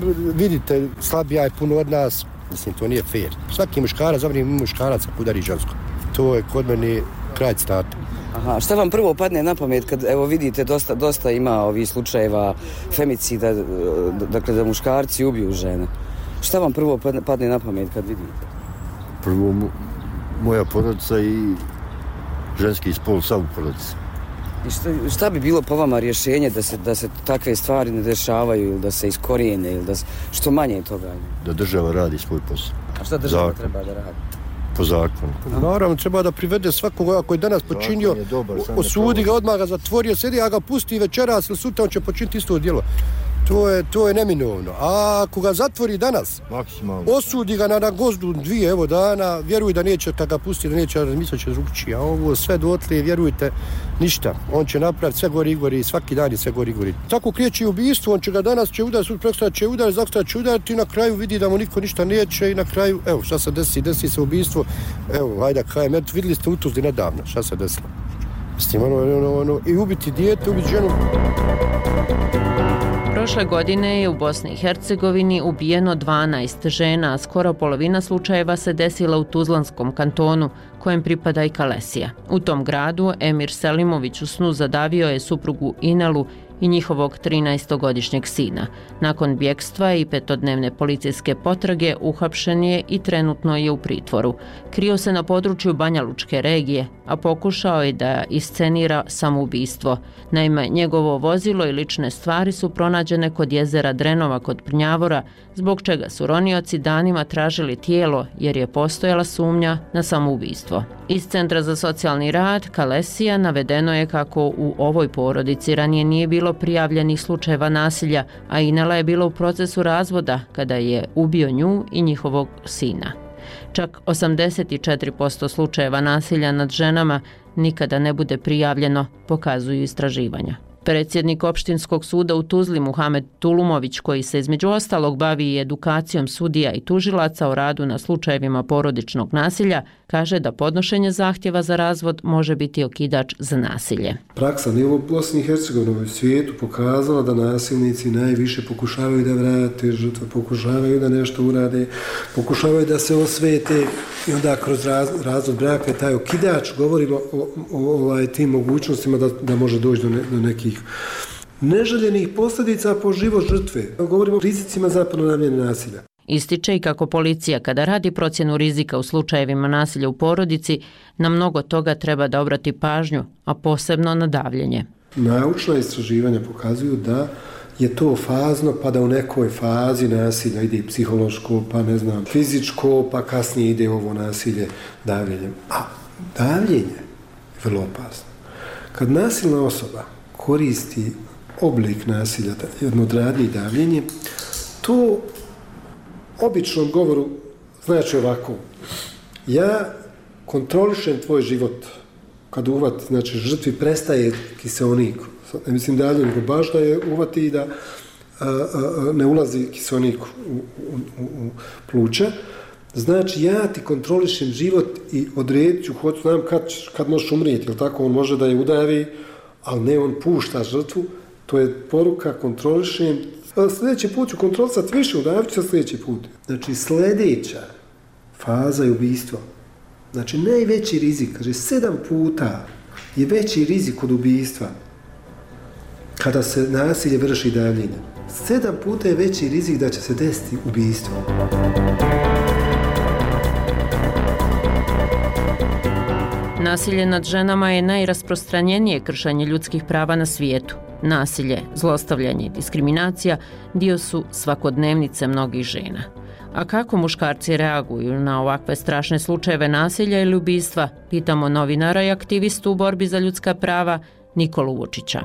Vidite, slabija je puno od nas, mislim, to nije fair. Svaki muškarac, za mene muškarac udari žensko. To je kod mene kraj starta. Aha, šta vam prvo padne na pamet kad, evo vidite, dosta, dosta ima ovih slučajeva femicida, dakle da muškarci ubiju žene. Šta vam prvo padne na pamet kad vidite? Prvo moja porodica i ženski spol sa u porodici. I šta, šta bi bilo po vama rješenje da se, da se takve stvari ne dešavaju ili da se iskorijene ili da se, što manje toga? Da država radi svoj posao. A šta država Zakon. treba da radi? Po zakonu. Naravno, treba da privede svakoga koji je danas počinio, osudi ga, odmah ga zatvorio, sedi, a ga pusti večeras ili sutra, on će počiniti isto djelo. To je, to je neminovno. A ako ga zatvori danas, maksimalno, osudi ga na, na gozdu dvije evo dana, vjeruj da neće, kad ga pusti, da neće razmisliti će drugčije. A ovo sve dotle, vjerujte, ništa. On će napraviti sve gori i gori, svaki dan je sve gori i gori. Tako kreće i ubistvo, on će ga danas će udariti, sutra prekosutra će udariti, zakosutra će udariti i na kraju vidi da mu niko ništa neće i na kraju, evo, šta se desi, desi se ubistvo, evo, hajde, kajem, eto, vidjeli ste u Tuzli nedavno, šta se desilo. Mislim, ono, ono, ono, i ubiti dijete, ubiti ženu. Prošle godine je u Bosni i Hercegovini ubijeno dvanaest žena, a skoro polovina slučajeva se desila u Tuzlanskom kantonu, kojem pripada i Kalesija. U tom gradu Emir Selimović u snu zadavio je suprugu Inelu i njihovog trinaestogodišnjeg sina. Nakon bjekstva i petodnevne policijske potrage uhapšen je i trenutno je u pritvoru. Krio se na području Banja Lučke regije, a pokušao je da iscenira samoubistvo. Naime, njegovo vozilo i lične stvari su pronađene kod jezera Drenova kod Prnjavora, zbog čega su ronioci danima tražili tijelo jer je postojala sumnja na samoubistvo. Iz Centra za socijalni rad Kalesija navedeno je kako u ovoj porodici ranije nije bilo prijavljenih slučajeva nasilja, a Inela je bila u procesu razvoda kada je ubio nju i njihovog sina. Čak osamdeset četiri posto slučajeva nasilja nad ženama nikada ne bude prijavljeno, pokazuju istraživanja. Predsjednik opštinskog suda u Tuzli Muhamed Tulumović, koji se između ostalog bavi i edukacijom sudija i tužilaca o radu na slučajevima porodičnog nasilja, kaže da podnošenje zahtjeva za razvod može biti okidač za nasilje. Praksa ne u Bosni i Hercegovini, u svijetu pokazala da nasilnici najviše pokušavaju da vrate žrtve, pokušavaju da nešto urade, pokušavaju da se osvete i onda kroz raz, razvod braka je taj okidač, govorimo o, o, o ovaj, tim mogućnostima da, da može doći do, ne, do nekih neželjenih posljedica po život žrtve. Govorimo o rizicima za ponavljanje nasilja. Ističe i kako policija kada radi procjenu rizika u slučajevima nasilja u porodici, na mnogo toga treba da obrati pažnju, a posebno na davljenje. Naučna istraživanja pokazuju da je to fazno, pa da u nekoj fazi nasilja ide i psihološko, pa ne znam, fizičko, pa kasnije ide ovo nasilje davljenjem. A davljenje je vrlo opasno. Kad nasilna osoba koristi oblik nasilja, jedno od radnji davljenje, to običnom govoru znači ovako: ja kontrolišem tvoj život. Kad uvati, znači žrtvi prestaje kiseonik, ne mislim dalje, nego baš da je uvati i da a, a, ne ulazi kiseonik u, u, u pluća. Znači ja ti kontrolišem život i odredit ću, hoću, znam kad, kad možeš umrijeti, jel tako, on može da je udavi, ali ne, on pušta žrtvu, to je poruka, kontrolišem. Sljedeći put ću kontrolisati više, udavit ću se sljedeći put. Znači sljedeća faza je ubistvo. Znači najveći rizik, kaže sedam puta je veći rizik od ubistva kada se nasilje vrši davljenjem. Sedam puta je veći rizik da će se desiti ubistvo. Nasilje nad ženama je najrasprostranjenije kršenje ljudskih prava na svijetu. Nasilje, zlostavljanje i diskriminacija dio su svakodnevnice mnogih žena. A kako muškarci reaguju na ovakve strašne slučajeve nasilja ili ubistva, pitamo novinara i aktivistu u borbi za ljudska prava Nikolu Vučića.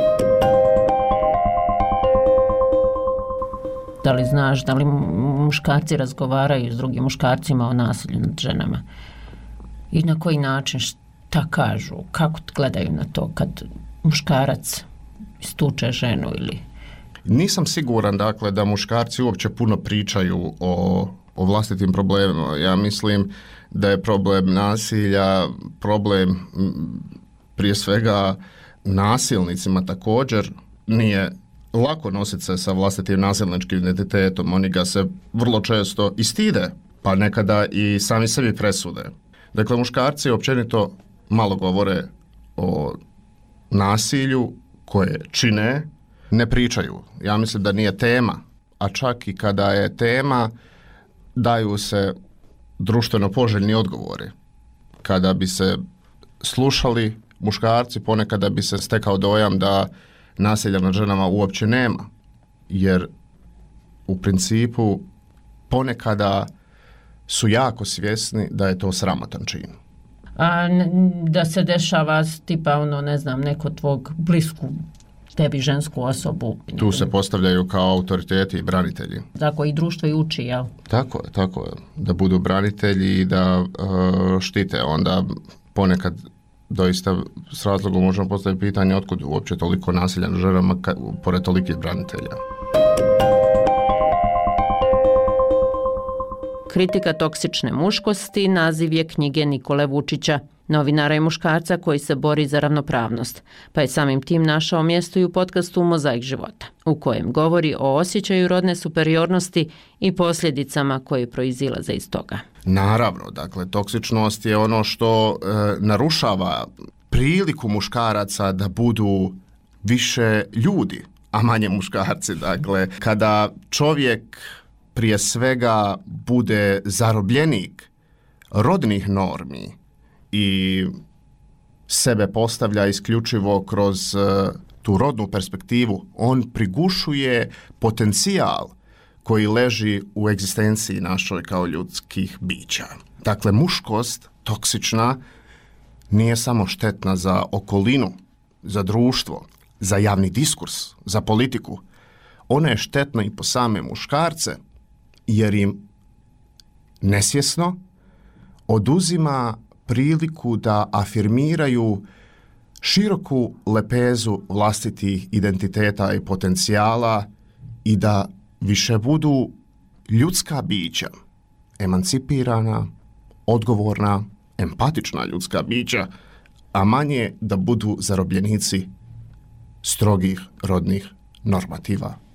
Da li znaš da li muškarci razgovaraju s drugim muškarcima o nasilju nad ženama? I na koji način, šta kažu, kako gledaju na to kad muškarac istuče ženu ili... Nisam siguran, dakle, da muškarci uopće puno pričaju o, o vlastitim problemima. Ja mislim da je problem nasilja, problem prije svega nasilnicima također. Nije lako nositi se sa vlastitim nasilničkim identitetom. Oni ga se vrlo često i stide, pa nekada i sami sebi presude. Dakle, muškarci općenito malo govore o nasilju koje čine, ne pričaju. Ja mislim da nije tema, a čak i kada je tema, daju se društveno poželjni odgovori. Kada bi se slušali muškarci, ponekada bi se stekao dojam da nasilja nad ženama uopće nema, jer u principu ponekada su jako svjesni da je to sramotan čin. A da se dešava tipa ono, ne znam, neko tvog blisku tebi žensku osobu. Tu se postavljaju kao autoriteti i branitelji. Tako i društvo i uči, jel? Tako je, tako je. Da budu branitelji i da uh, štite. Onda ponekad doista s razlogom možemo postaviti pitanje otkud uopće toliko nasilja na ženama ka, pored tolikih branitelja. Kritika toksične muškosti naziv je knjige Nikole Vučića, novinara i muškarca koji se bori za ravnopravnost, pa je samim tim našao mjesto i u podcastu Mozaik života, u kojem govori o osjećaju rodne superiornosti i posljedicama koje proizilaze iz toga. Naravno, dakle, toksičnost je ono što e, narušava priliku muškaraca da budu više ljudi, a manje muškarci. Dakle, kada čovjek prije svega bude zarobljenik rodnih normi i sebe postavlja isključivo kroz uh, tu rodnu perspektivu, on prigušuje potencijal koji leži u egzistenciji našoj kao ljudskih bića. Dakle, muškost toksična nije samo štetna za okolinu, za društvo, za javni diskurs, za politiku. Ona je štetna i po same muškarce, jer im nesvjesno oduzima priliku da afirmiraju široku lepezu vlastitih identiteta i potencijala i da više budu ljudska bića, emancipirana, odgovorna, empatična ljudska bića, a manje da budu zarobljenici strogih rodnih normativa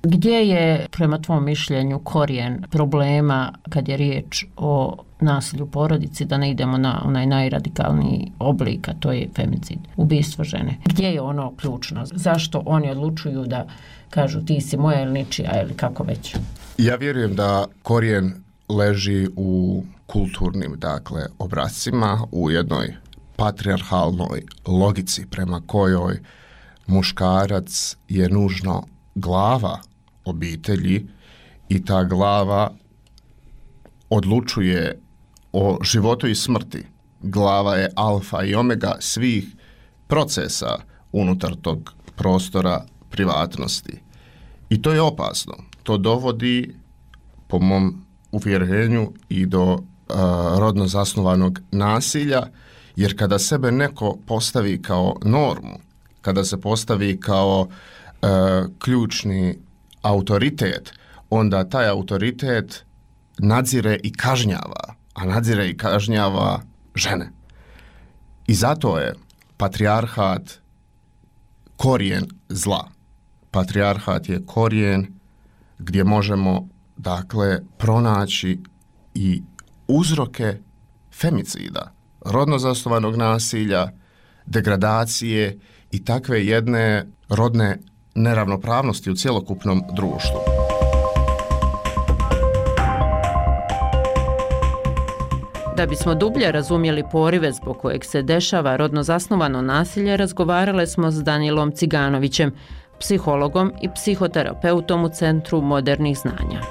Gdje je, prema tvom mišljenju, korijen problema kad je riječ o nasilju u porodici, da ne idemo na onaj najradikalniji oblik, a to je femicid, ubistvo žene? Gdje je ono ključno? Zašto oni odlučuju da kažu ti si moja ili ničija ili kako već? Ja vjerujem da korijen leži u kulturnim, dakle, obrascima, u jednoj patrijarhalnoj logici prema kojoj muškarac je nužno glava obitelji i ta glava odlučuje o životu i smrti. Glava je alfa i omega svih procesa unutar tog prostora privatnosti. I to je opasno. To dovodi, po mom uvjerenju, i do uh, rodno zasnovanog nasilja, jer kada sebe neko postavi kao normu, kada se postavi kao uh, ključni autoritet, onda taj autoritet nadzire i kažnjava, a nadzire i kažnjava žene. I zato je patrijarhat korijen zla. Patrijarhat je korijen gdje možemo, dakle, pronaći i uzroke femicida, rodno zasnovanog nasilja, degradacije i takve jedne rodne neravnopravnosti u cjelokupnom društvu. Da bismo dublje razumjeli porive zbog kojeg se dešava rodno zasnovano nasilje, razgovarale smo s Danilom Ciganovićem, psihologom i psihoterapeutom u Centru modernih znanja.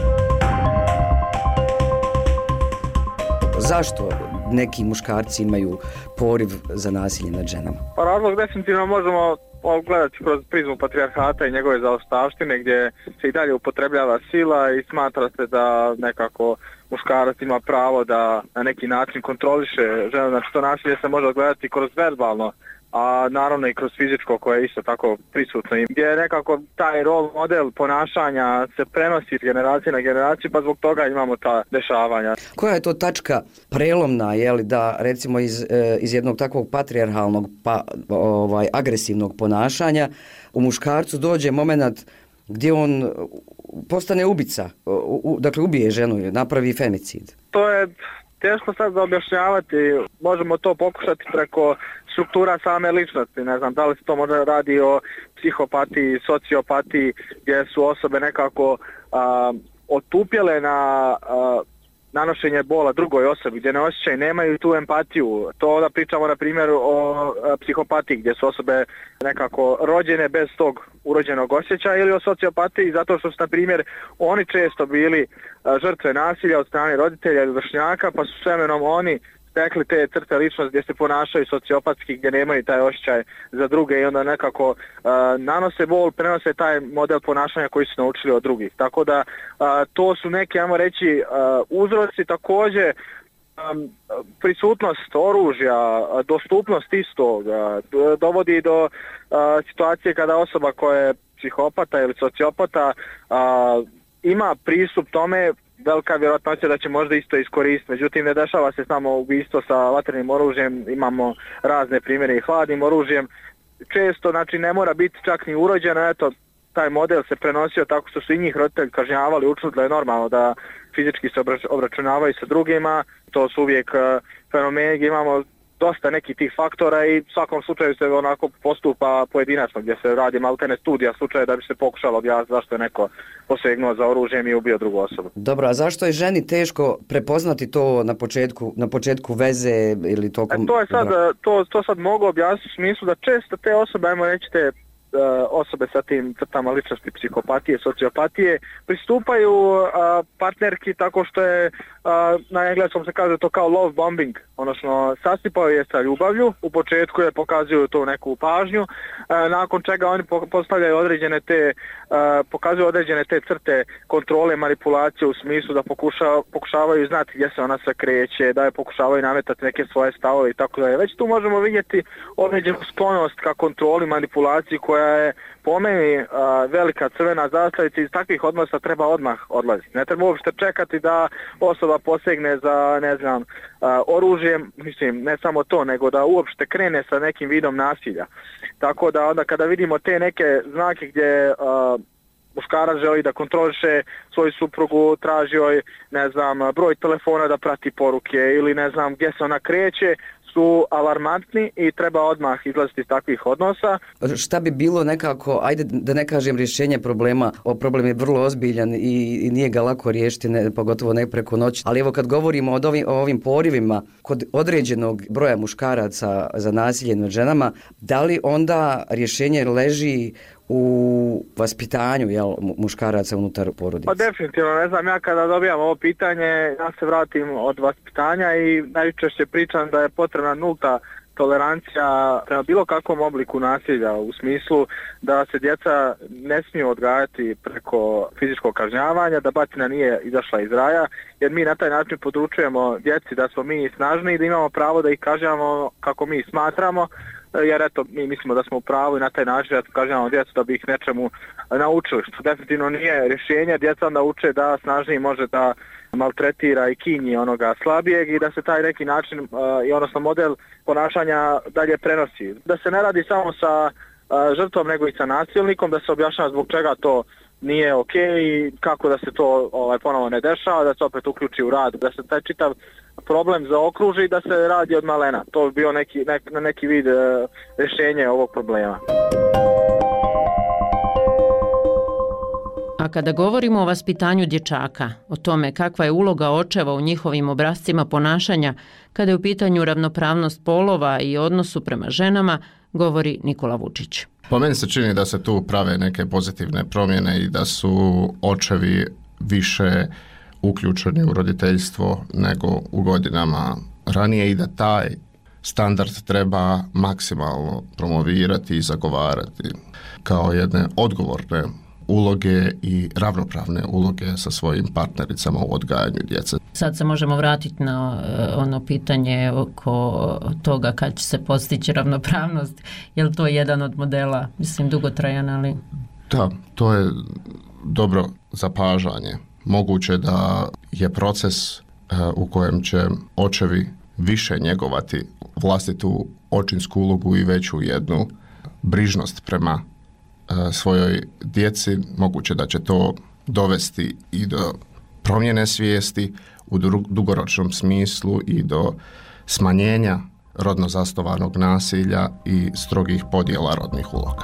Zašto neki muškarci imaju poriv za nasilje nad ženama? Pa razlog definitivno možemo gledati kroz prizmu patrijarhata i njegove zaostavštine, gdje se i dalje upotrebljava sila i smatra se da nekako muškarac ima pravo da na neki način kontroliše ženu. Znači to nasilje se može gledati kroz verbalno, a naravno i kroz fizičko koje je isto tako prisutno. I gdje nekako taj rol model ponašanja se prenosi iz generacije na generaciju, pa zbog toga imamo ta dešavanja. Koja je to tačka prelomna, je li, da recimo iz, iz jednog takvog patrijarhalnog pa ovaj agresivnog ponašanja u muškarcu dođe moment gdje on postane ubica, u, dakle ubije ženu, napravi femicid? To je teško sad da objašnjavati, možemo to pokušati preko struktura same ličnosti, ne znam da li se to možda radi o psihopatiji, sociopatiji, gdje su osobe nekako a, otupjele na a, nanošenje bola drugoj osobi, gdje ne osjećaju, nemaju tu empatiju. To da pričamo na primjer o a, psihopatiji, gdje su osobe nekako rođene bez tog urođenog osjećaja, ili o sociopatiji zato što su na primjer oni često bili a, žrtve nasilja od strane roditelja ili vršnjaka, pa su s vremenom oni stekli te crte ličnosti gdje se ponašaju sociopatski, gdje nemaju taj osjećaj za druge i onda nekako uh, nanose bol, prenose taj model ponašanja koji su naučili od drugih. Tako da uh, to su neke, ajmo reći, uh, uzroci. Također um, prisutnost oružja, dostupnost istog uh, dovodi do uh, situacije kada osoba koja je psihopata ili sociopata uh, ima pristup tome, velika vjerojatnoća da će možda isto iskoristiti. Međutim, ne dešava se samo ubistvo sa vatrenim oružjem, imamo razne primjere i hladnim oružjem. Često, znači, ne mora biti čak ni urođeno, eto, taj model se prenosio tako što su i njih roditelji kažnjavali, učili da je normalno da fizički se obračunavaju sa drugima. To su uvijek uh, fenomeni gdje imamo dosta nekih tih faktora i u svakom slučaju se onako postupa pojedinačno, gdje se radi maltene studija slučaja da bi se pokušalo objasniti zašto je neko posegnuo za oružjem i ubio drugu osobu. Dobro, a zašto je ženi teško prepoznati to na početku, na početku veze ili tokom... E, to je sad, to, to sad mogu objasniti u smislu da često te osobe, ajmo reći te osobe sa tim crtama ličnosti psihopatije, sociopatije, pristupaju uh, partnerki tako što je, uh, na engleskom se kaže to kao love bombing, odnosno sasipaju je sa ljubavlju, u početku je pokazuju tu neku pažnju, uh, nakon čega oni postavljaju određene te, uh, pokazuju određene te crte kontrole, manipulacije u smislu da pokuša, pokušavaju znati gdje se ona sve kreće, da je pokušavaju nametati neke svoje stavove i tako da je. Već tu možemo vidjeti određenu sklonost ka kontroli, manipulaciji koja je po meni a, velika crvena zastavica. Iz takvih odnosa treba odmah odlaziti. Ne treba uopšte čekati da osoba posegne za, ne znam, a, oružjem, mislim, ne samo to, nego da uopšte krene sa nekim vidom nasilja. Tako da onda kada vidimo te neke znake gdje a, muškarac želi da kontroliše svoju suprugu, traži joj, ne znam, broj telefona da prati poruke ili ne znam gdje se ona kreće, su alarmantni i treba odmah izlaziti iz takvih odnosa. Šta bi bilo nekako, ajde da ne kažem rješenje problema, o problem je vrlo ozbiljan i, i nije ga lako riješiti, ne, pogotovo ne preko noći. Ali evo kad govorimo o ovim, o ovim porivima, kod određenog broja muškaraca za nasilje nad ženama, da li onda rješenje leži u vaspitanju, jel, muškaraca unutar porodice? Pa definitivno, ne znam, ja kada dobijam ovo pitanje, ja se vratim od vaspitanja i najčešće pričam da je potrebna nulta tolerancija prema bilo kakvom obliku nasilja, u smislu da se djeca ne smiju odgajati preko fizičkog kažnjavanja, da batina nije izašla iz raja, jer mi na taj način područujemo djeci da smo mi snažni i da imamo pravo da ih kažnjavamo kako mi smatramo, jer eto, mi mislimo da smo u pravu i na taj način da kažnjavamo djecu da bi ih nečemu naučili, što definitivno nije rješenje. Djeca onda uče da snažniji može da maltretira i kinji onoga slabijeg i da se taj neki način uh, i odnosno model ponašanja dalje prenosi. Da se ne radi samo sa uh, žrtvom nego i sa nasilnikom, da se objašnjava zbog čega to nije ok i kako da se to ovaj, ponovo ne dešava, da se opet uključi u rad, da se taj čitav problem zaokruži i da se radi od malena. To bi bio neki, nek, neki vid uh, rješenja ovog problema. A kada govorimo o vaspitanju dječaka, o tome kakva je uloga očeva u njihovim obrascima ponašanja, kada je u pitanju ravnopravnost polova i odnosu prema ženama, govori Nikola Vučić. Po meni se čini da se tu prave neke pozitivne promjene i da su očevi više uključeni u roditeljstvo nego u godinama ranije i da taj standard treba maksimalno promovirati i zagovarati kao jedne odgovorne uloge i ravnopravne uloge sa svojim partnericama u odgajanju djece. Sad se možemo vratiti na ono pitanje oko toga kad će se postići ravnopravnost. Je li to jedan od modela, mislim, dugotrajan, ali... Da, to je dobro zapažanje. Moguće da je proces u kojem će očevi više njegovati vlastitu očinsku ulogu i veću jednu brižnost prema svojoj djeci, moguće da će to dovesti i do promjene svijesti u dugoročnom smislu i do smanjenja rodno zasnovanog nasilja i strogih podjela rodnih uloga.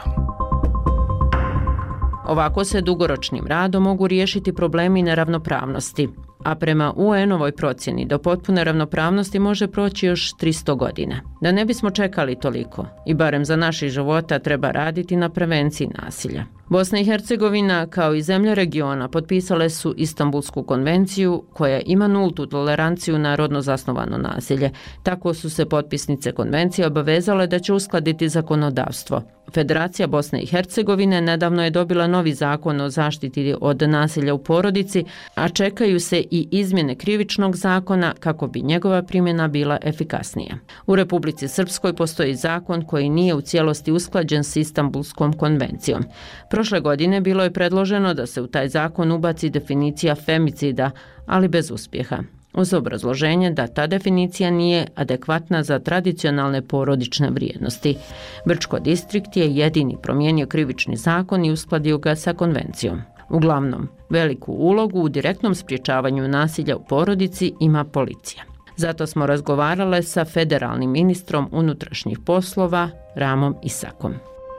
Ovako se dugoročnim radom mogu riješiti problemi neravnopravnosti, a prema U N-ovoj procjeni do potpune ravnopravnosti može proći još tristo godina. Da ne bismo čekali toliko, i barem za naših života treba raditi na prevenciji nasilja. Bosna i Hercegovina, kao i zemlje regiona, potpisale su Istanbulsku konvenciju koja ima nultu toleranciju na rodno zasnovano nasilje. Tako su se potpisnice konvencije obavezale da će uskladiti zakonodavstvo. Federacija Bosne i Hercegovine nedavno je dobila novi zakon o zaštiti od nasilja u porodici, a čekaju se i izmjene krivičnog zakona kako bi njegova primjena bila efikasnija. U Republici Srpskoj postoji zakon koji nije u cijelosti usklađen s Istanbulskom konvencijom. Prošle godine bilo je predloženo da se u taj zakon ubaci definicija femicida, ali bez uspjeha, uz obrazloženje da ta definicija nije adekvatna za tradicionalne porodične vrijednosti. Brčko distrikt je jedini promijenio krivični zakon i uskladio ga sa konvencijom. Uglavnom, veliku ulogu u direktnom sprječavanju nasilja u porodici ima policija. Zato smo razgovarale sa federalnim ministrom unutrašnjih poslova Ramom Isakom.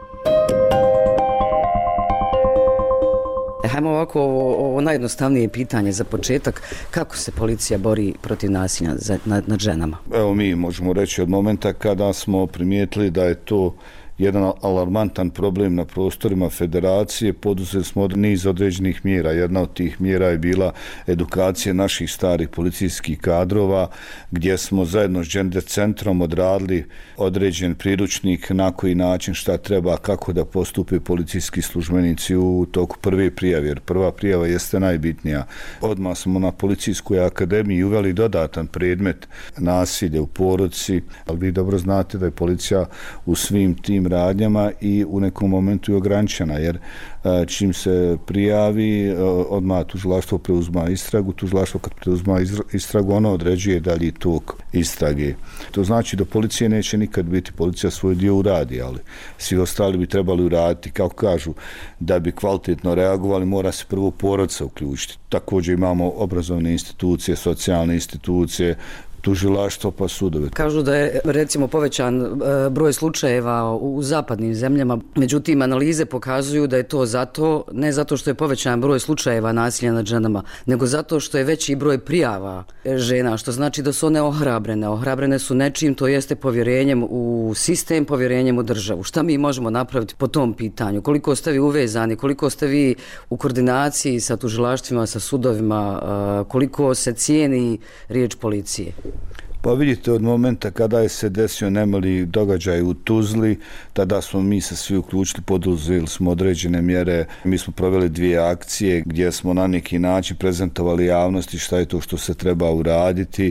Hajmo ovako, ovo, ovo najjednostavnije pitanje za početak. Kako se policija bori protiv nasilja nad, nad ženama? Evo, mi možemo reći od momenta kada smo primijetili da je to jedan alarmantan problem na prostorima federacije, poduzeli smo niz određenih mjera. Jedna od tih mjera je bila edukacija naših starih policijskih kadrova, gdje smo zajedno s Gender centrom odradili određen priručnik na koji način šta treba, kako da postupe policijski službenici u toku prve prijave, jer prva prijava jeste najbitnija. Odmah smo na policijskoj akademiji uveli dodatan predmet nasilje u porodici, ali vi dobro znate da je policija u svim tim tim radnjama i u nekom momentu je ograničena, jer čim se prijavi, odmah tužilaštvo preuzma istragu, tužilaštvo kad preuzma istragu, ono određuje dalji tok istrage. To znači da policije neće nikad biti, policija svoj dio uradi, ali svi ostali bi trebali uraditi, kako kažu, da bi kvalitetno reagovali, mora se prvo porodica uključiti. Također imamo obrazovne institucije, socijalne institucije, tužilaštvo pa sudove. Kažu da je recimo povećan broj slučajeva u zapadnim zemljama, međutim analize pokazuju da je to zato, ne zato što je povećan broj slučajeva nasilja nad ženama, nego zato što je veći broj prijava žena, što znači da su one ohrabrene. Ohrabrene su nečim, to jeste povjerenjem u sistem, povjerenjem u državu. Šta mi možemo napraviti po tom pitanju? Koliko ste vi uvezani, koliko ste vi u koordinaciji sa tužilaštvima, sa sudovima, koliko se cijeni riječ policije? Pa vidite, od momenta kada je se desio nemali događaj u Tuzli, tada smo mi se svi uključili, poduzeli smo određene mjere. Mi smo proveli dvije akcije gdje smo na neki način prezentovali javnosti šta je to što se treba uraditi,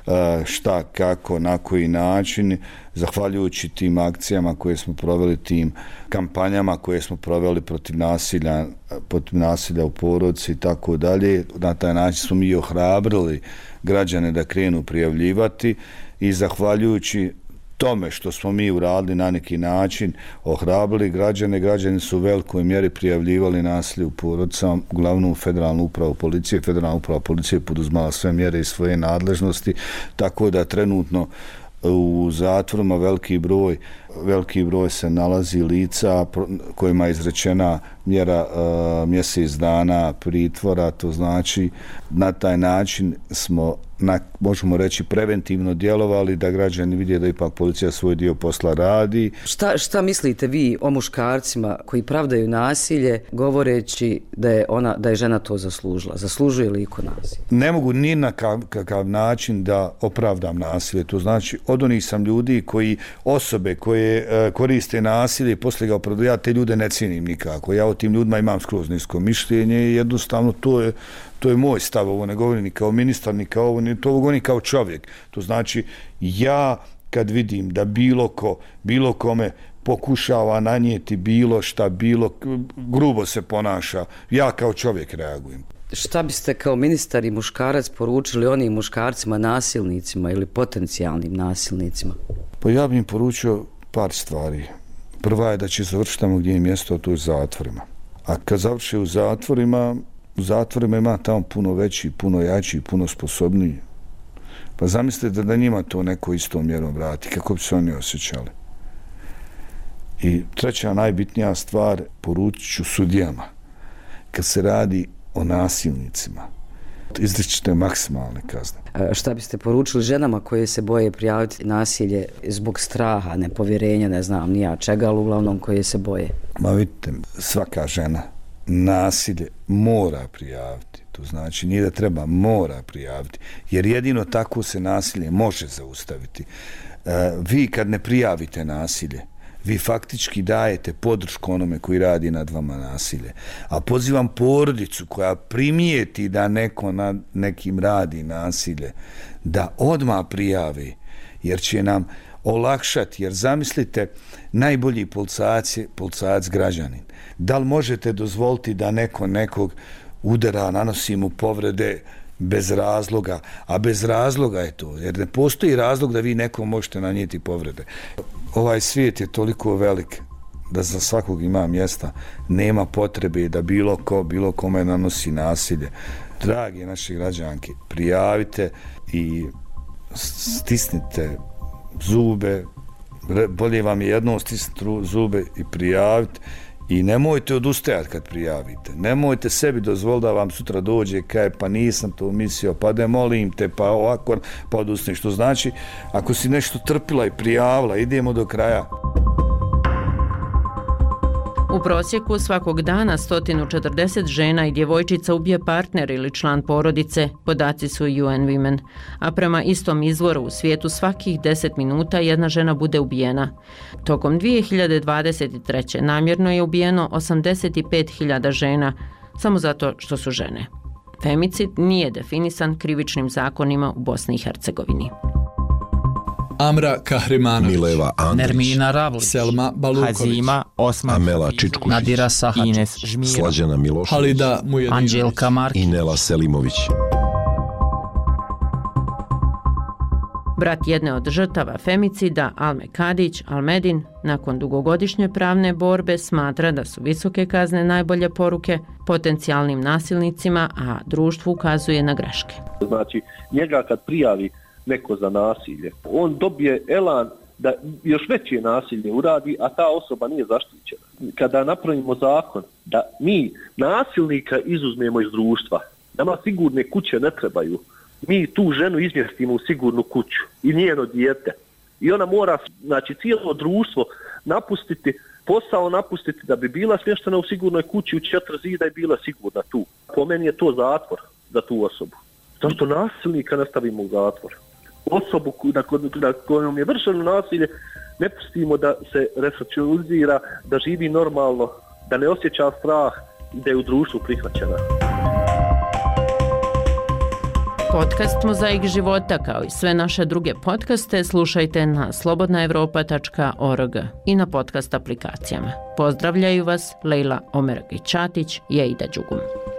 šta, kako, na koji način. Zahvaljujući tim akcijama koje smo proveli, tim kampanjama koje smo proveli protiv nasilja, protiv nasilja u porodici i tako dalje, na taj način smo mi ohrabrili građane da krenu prijavljivati i zahvaljujući tome što smo mi uradili na neki način, ohrabrili građane, građani su u velikoj mjeri prijavljivali nasilje u porodicama, uglavnom u federalnu upravu policije. Federalna uprava policije poduzmala sve mjere i svoje nadležnosti, tako da trenutno u zatvorima veliki broj, veliki broj se nalazi lica kojima je izrečena mjera uh, mjesec dana pritvora, to znači na taj način smo, na, možemo reći, preventivno djelovali da građani vidje da ipak policija svoj dio posla radi. Šta, šta mislite vi o muškarcima koji pravdaju nasilje govoreći da je, ona, da je žena to zaslužila? Zaslužuje li iko nasilje? Ne mogu ni na kakav način da opravdam nasilje. To znači od onih sam ljudi koji, osobe koje uh, koriste nasilje i poslije ga opravdaju, ja te ljude ne cijenim nikako. Ja o tim ljudima imam skroz nisko mišljenje i jednostavno to je To je moj stav, ovo ne govorim ni kao ministar, ni kao ovo, ni to govorim kao čovjek. To znači, ja kad vidim da bilo ko, bilo kome pokušava nanijeti bilo šta, bilo, grubo se ponaša, ja kao čovjek reagujem. Šta biste kao ministar i muškarac poručili onim muškarcima, nasilnicima ili potencijalnim nasilnicima? Pa ja bih im poručio par stvari. Prva je da će završiti tamo gdje je mjesto, a to je zatvorima. A kad završi u zatvorima, u zatvorima ima tamo puno veći, puno jači, puno sposobniji. Pa zamislite da njima to neko istom mjerom vrati, kako bi se oni osjećali. I treća najbitnija stvar, poručit ću sudijama. Kad se radi o nasilnicima, izričite maksimalne kazne. A šta biste poručili ženama koje se boje prijaviti nasilje zbog straha, nepovjerenja, ne znam nija čega, ali uglavnom koje se boje? Ma vidite, svaka žena nasilje mora prijaviti. To znači nije da treba, mora prijaviti. Jer jedino tako se nasilje može zaustaviti. E, vi kad ne prijavite nasilje, vi faktički dajete podršku onome koji radi nad vama nasilje. A pozivam porodicu koja primijeti da neko nad nekim radi nasilje, da odmah prijavi, jer će nam olakšati. Jer zamislite, najbolji policajac je policajac građanin. Da li možete dozvoliti da neko nekog udara, nanosi mu povrede bez razloga, a bez razloga je to, jer ne postoji razlog da vi nekom možete nanijeti povrede. Ovaj svijet je toliko velik da za svakog ima mjesta, nema potrebe da bilo ko, bilo kome nanosi nasilje. Dragi naši građanki, prijavite i stisnite zube, bolje vam je jednom stisniti zube i prijaviti. I nemojte odustajati kad prijavite. Nemojte sebi dozvoliti da vam sutra dođe kaj pa nisam to mislio, pa da molim te, pa ovako, pa odustane. Što znači, ako si nešto trpila i prijavila, idemo do kraja. U prosjeku svakog dana sto četrdeset žena i djevojčica ubije partner ili član porodice, podaci su U N Women. A prema istom izvoru u svijetu svakih deset minuta jedna žena bude ubijena. Tokom dvije hiljade dvadeset treće namjerno je ubijeno osamdeset pet hiljada žena, samo zato što su žene. Femicid nije definisan krivičnim zakonima u Bosni i Hercegovini. Amra Kahrimanović, Mileva Andrić, Nermina Ravlić, Selma Baluković, Hazima Osman, Amela Čičkušić, Nadira Sahačić, Ines Žmira, Slađana Milošević, Halida Mujedinović, Anđelka Markić i Nela Selimović. Brat jedne od žrtava femicida, Alme Kadić, Almedin, nakon dugogodišnje pravne borbe smatra da su visoke kazne najbolje poruke potencijalnim nasilnicima, a društvu ukazuje na greške. Znači, njega kad prijavi neko za nasilje, on dobije elan da još veće nasilje uradi, a ta osoba nije zaštićena. Kada napravimo zakon da mi nasilnika izuzmemo iz društva, nama sigurne kuće ne trebaju, mi tu ženu izmjestimo u sigurnu kuću i njeno dijete. I ona mora, znači, cijelo društvo napustiti, posao napustiti da bi bila smještena u sigurnoj kući u četiri zida i bila sigurna tu. Po meni je to zatvor za tu osobu. Zašto nasilnika ne stavimo u zatvor? Osobu na, na kojom je vršeno nasilje ne pustimo da se resocijalizira, da živi normalno, da ne osjeća strah i da je u društvu prihvaćena. Podcast Mozaik života kao i sve naše druge podcaste slušajte na slobodna evropa tačka org i na podcast aplikacijama. Pozdravljaju vas Lejla Omergić-Čatić i Eida Đugum.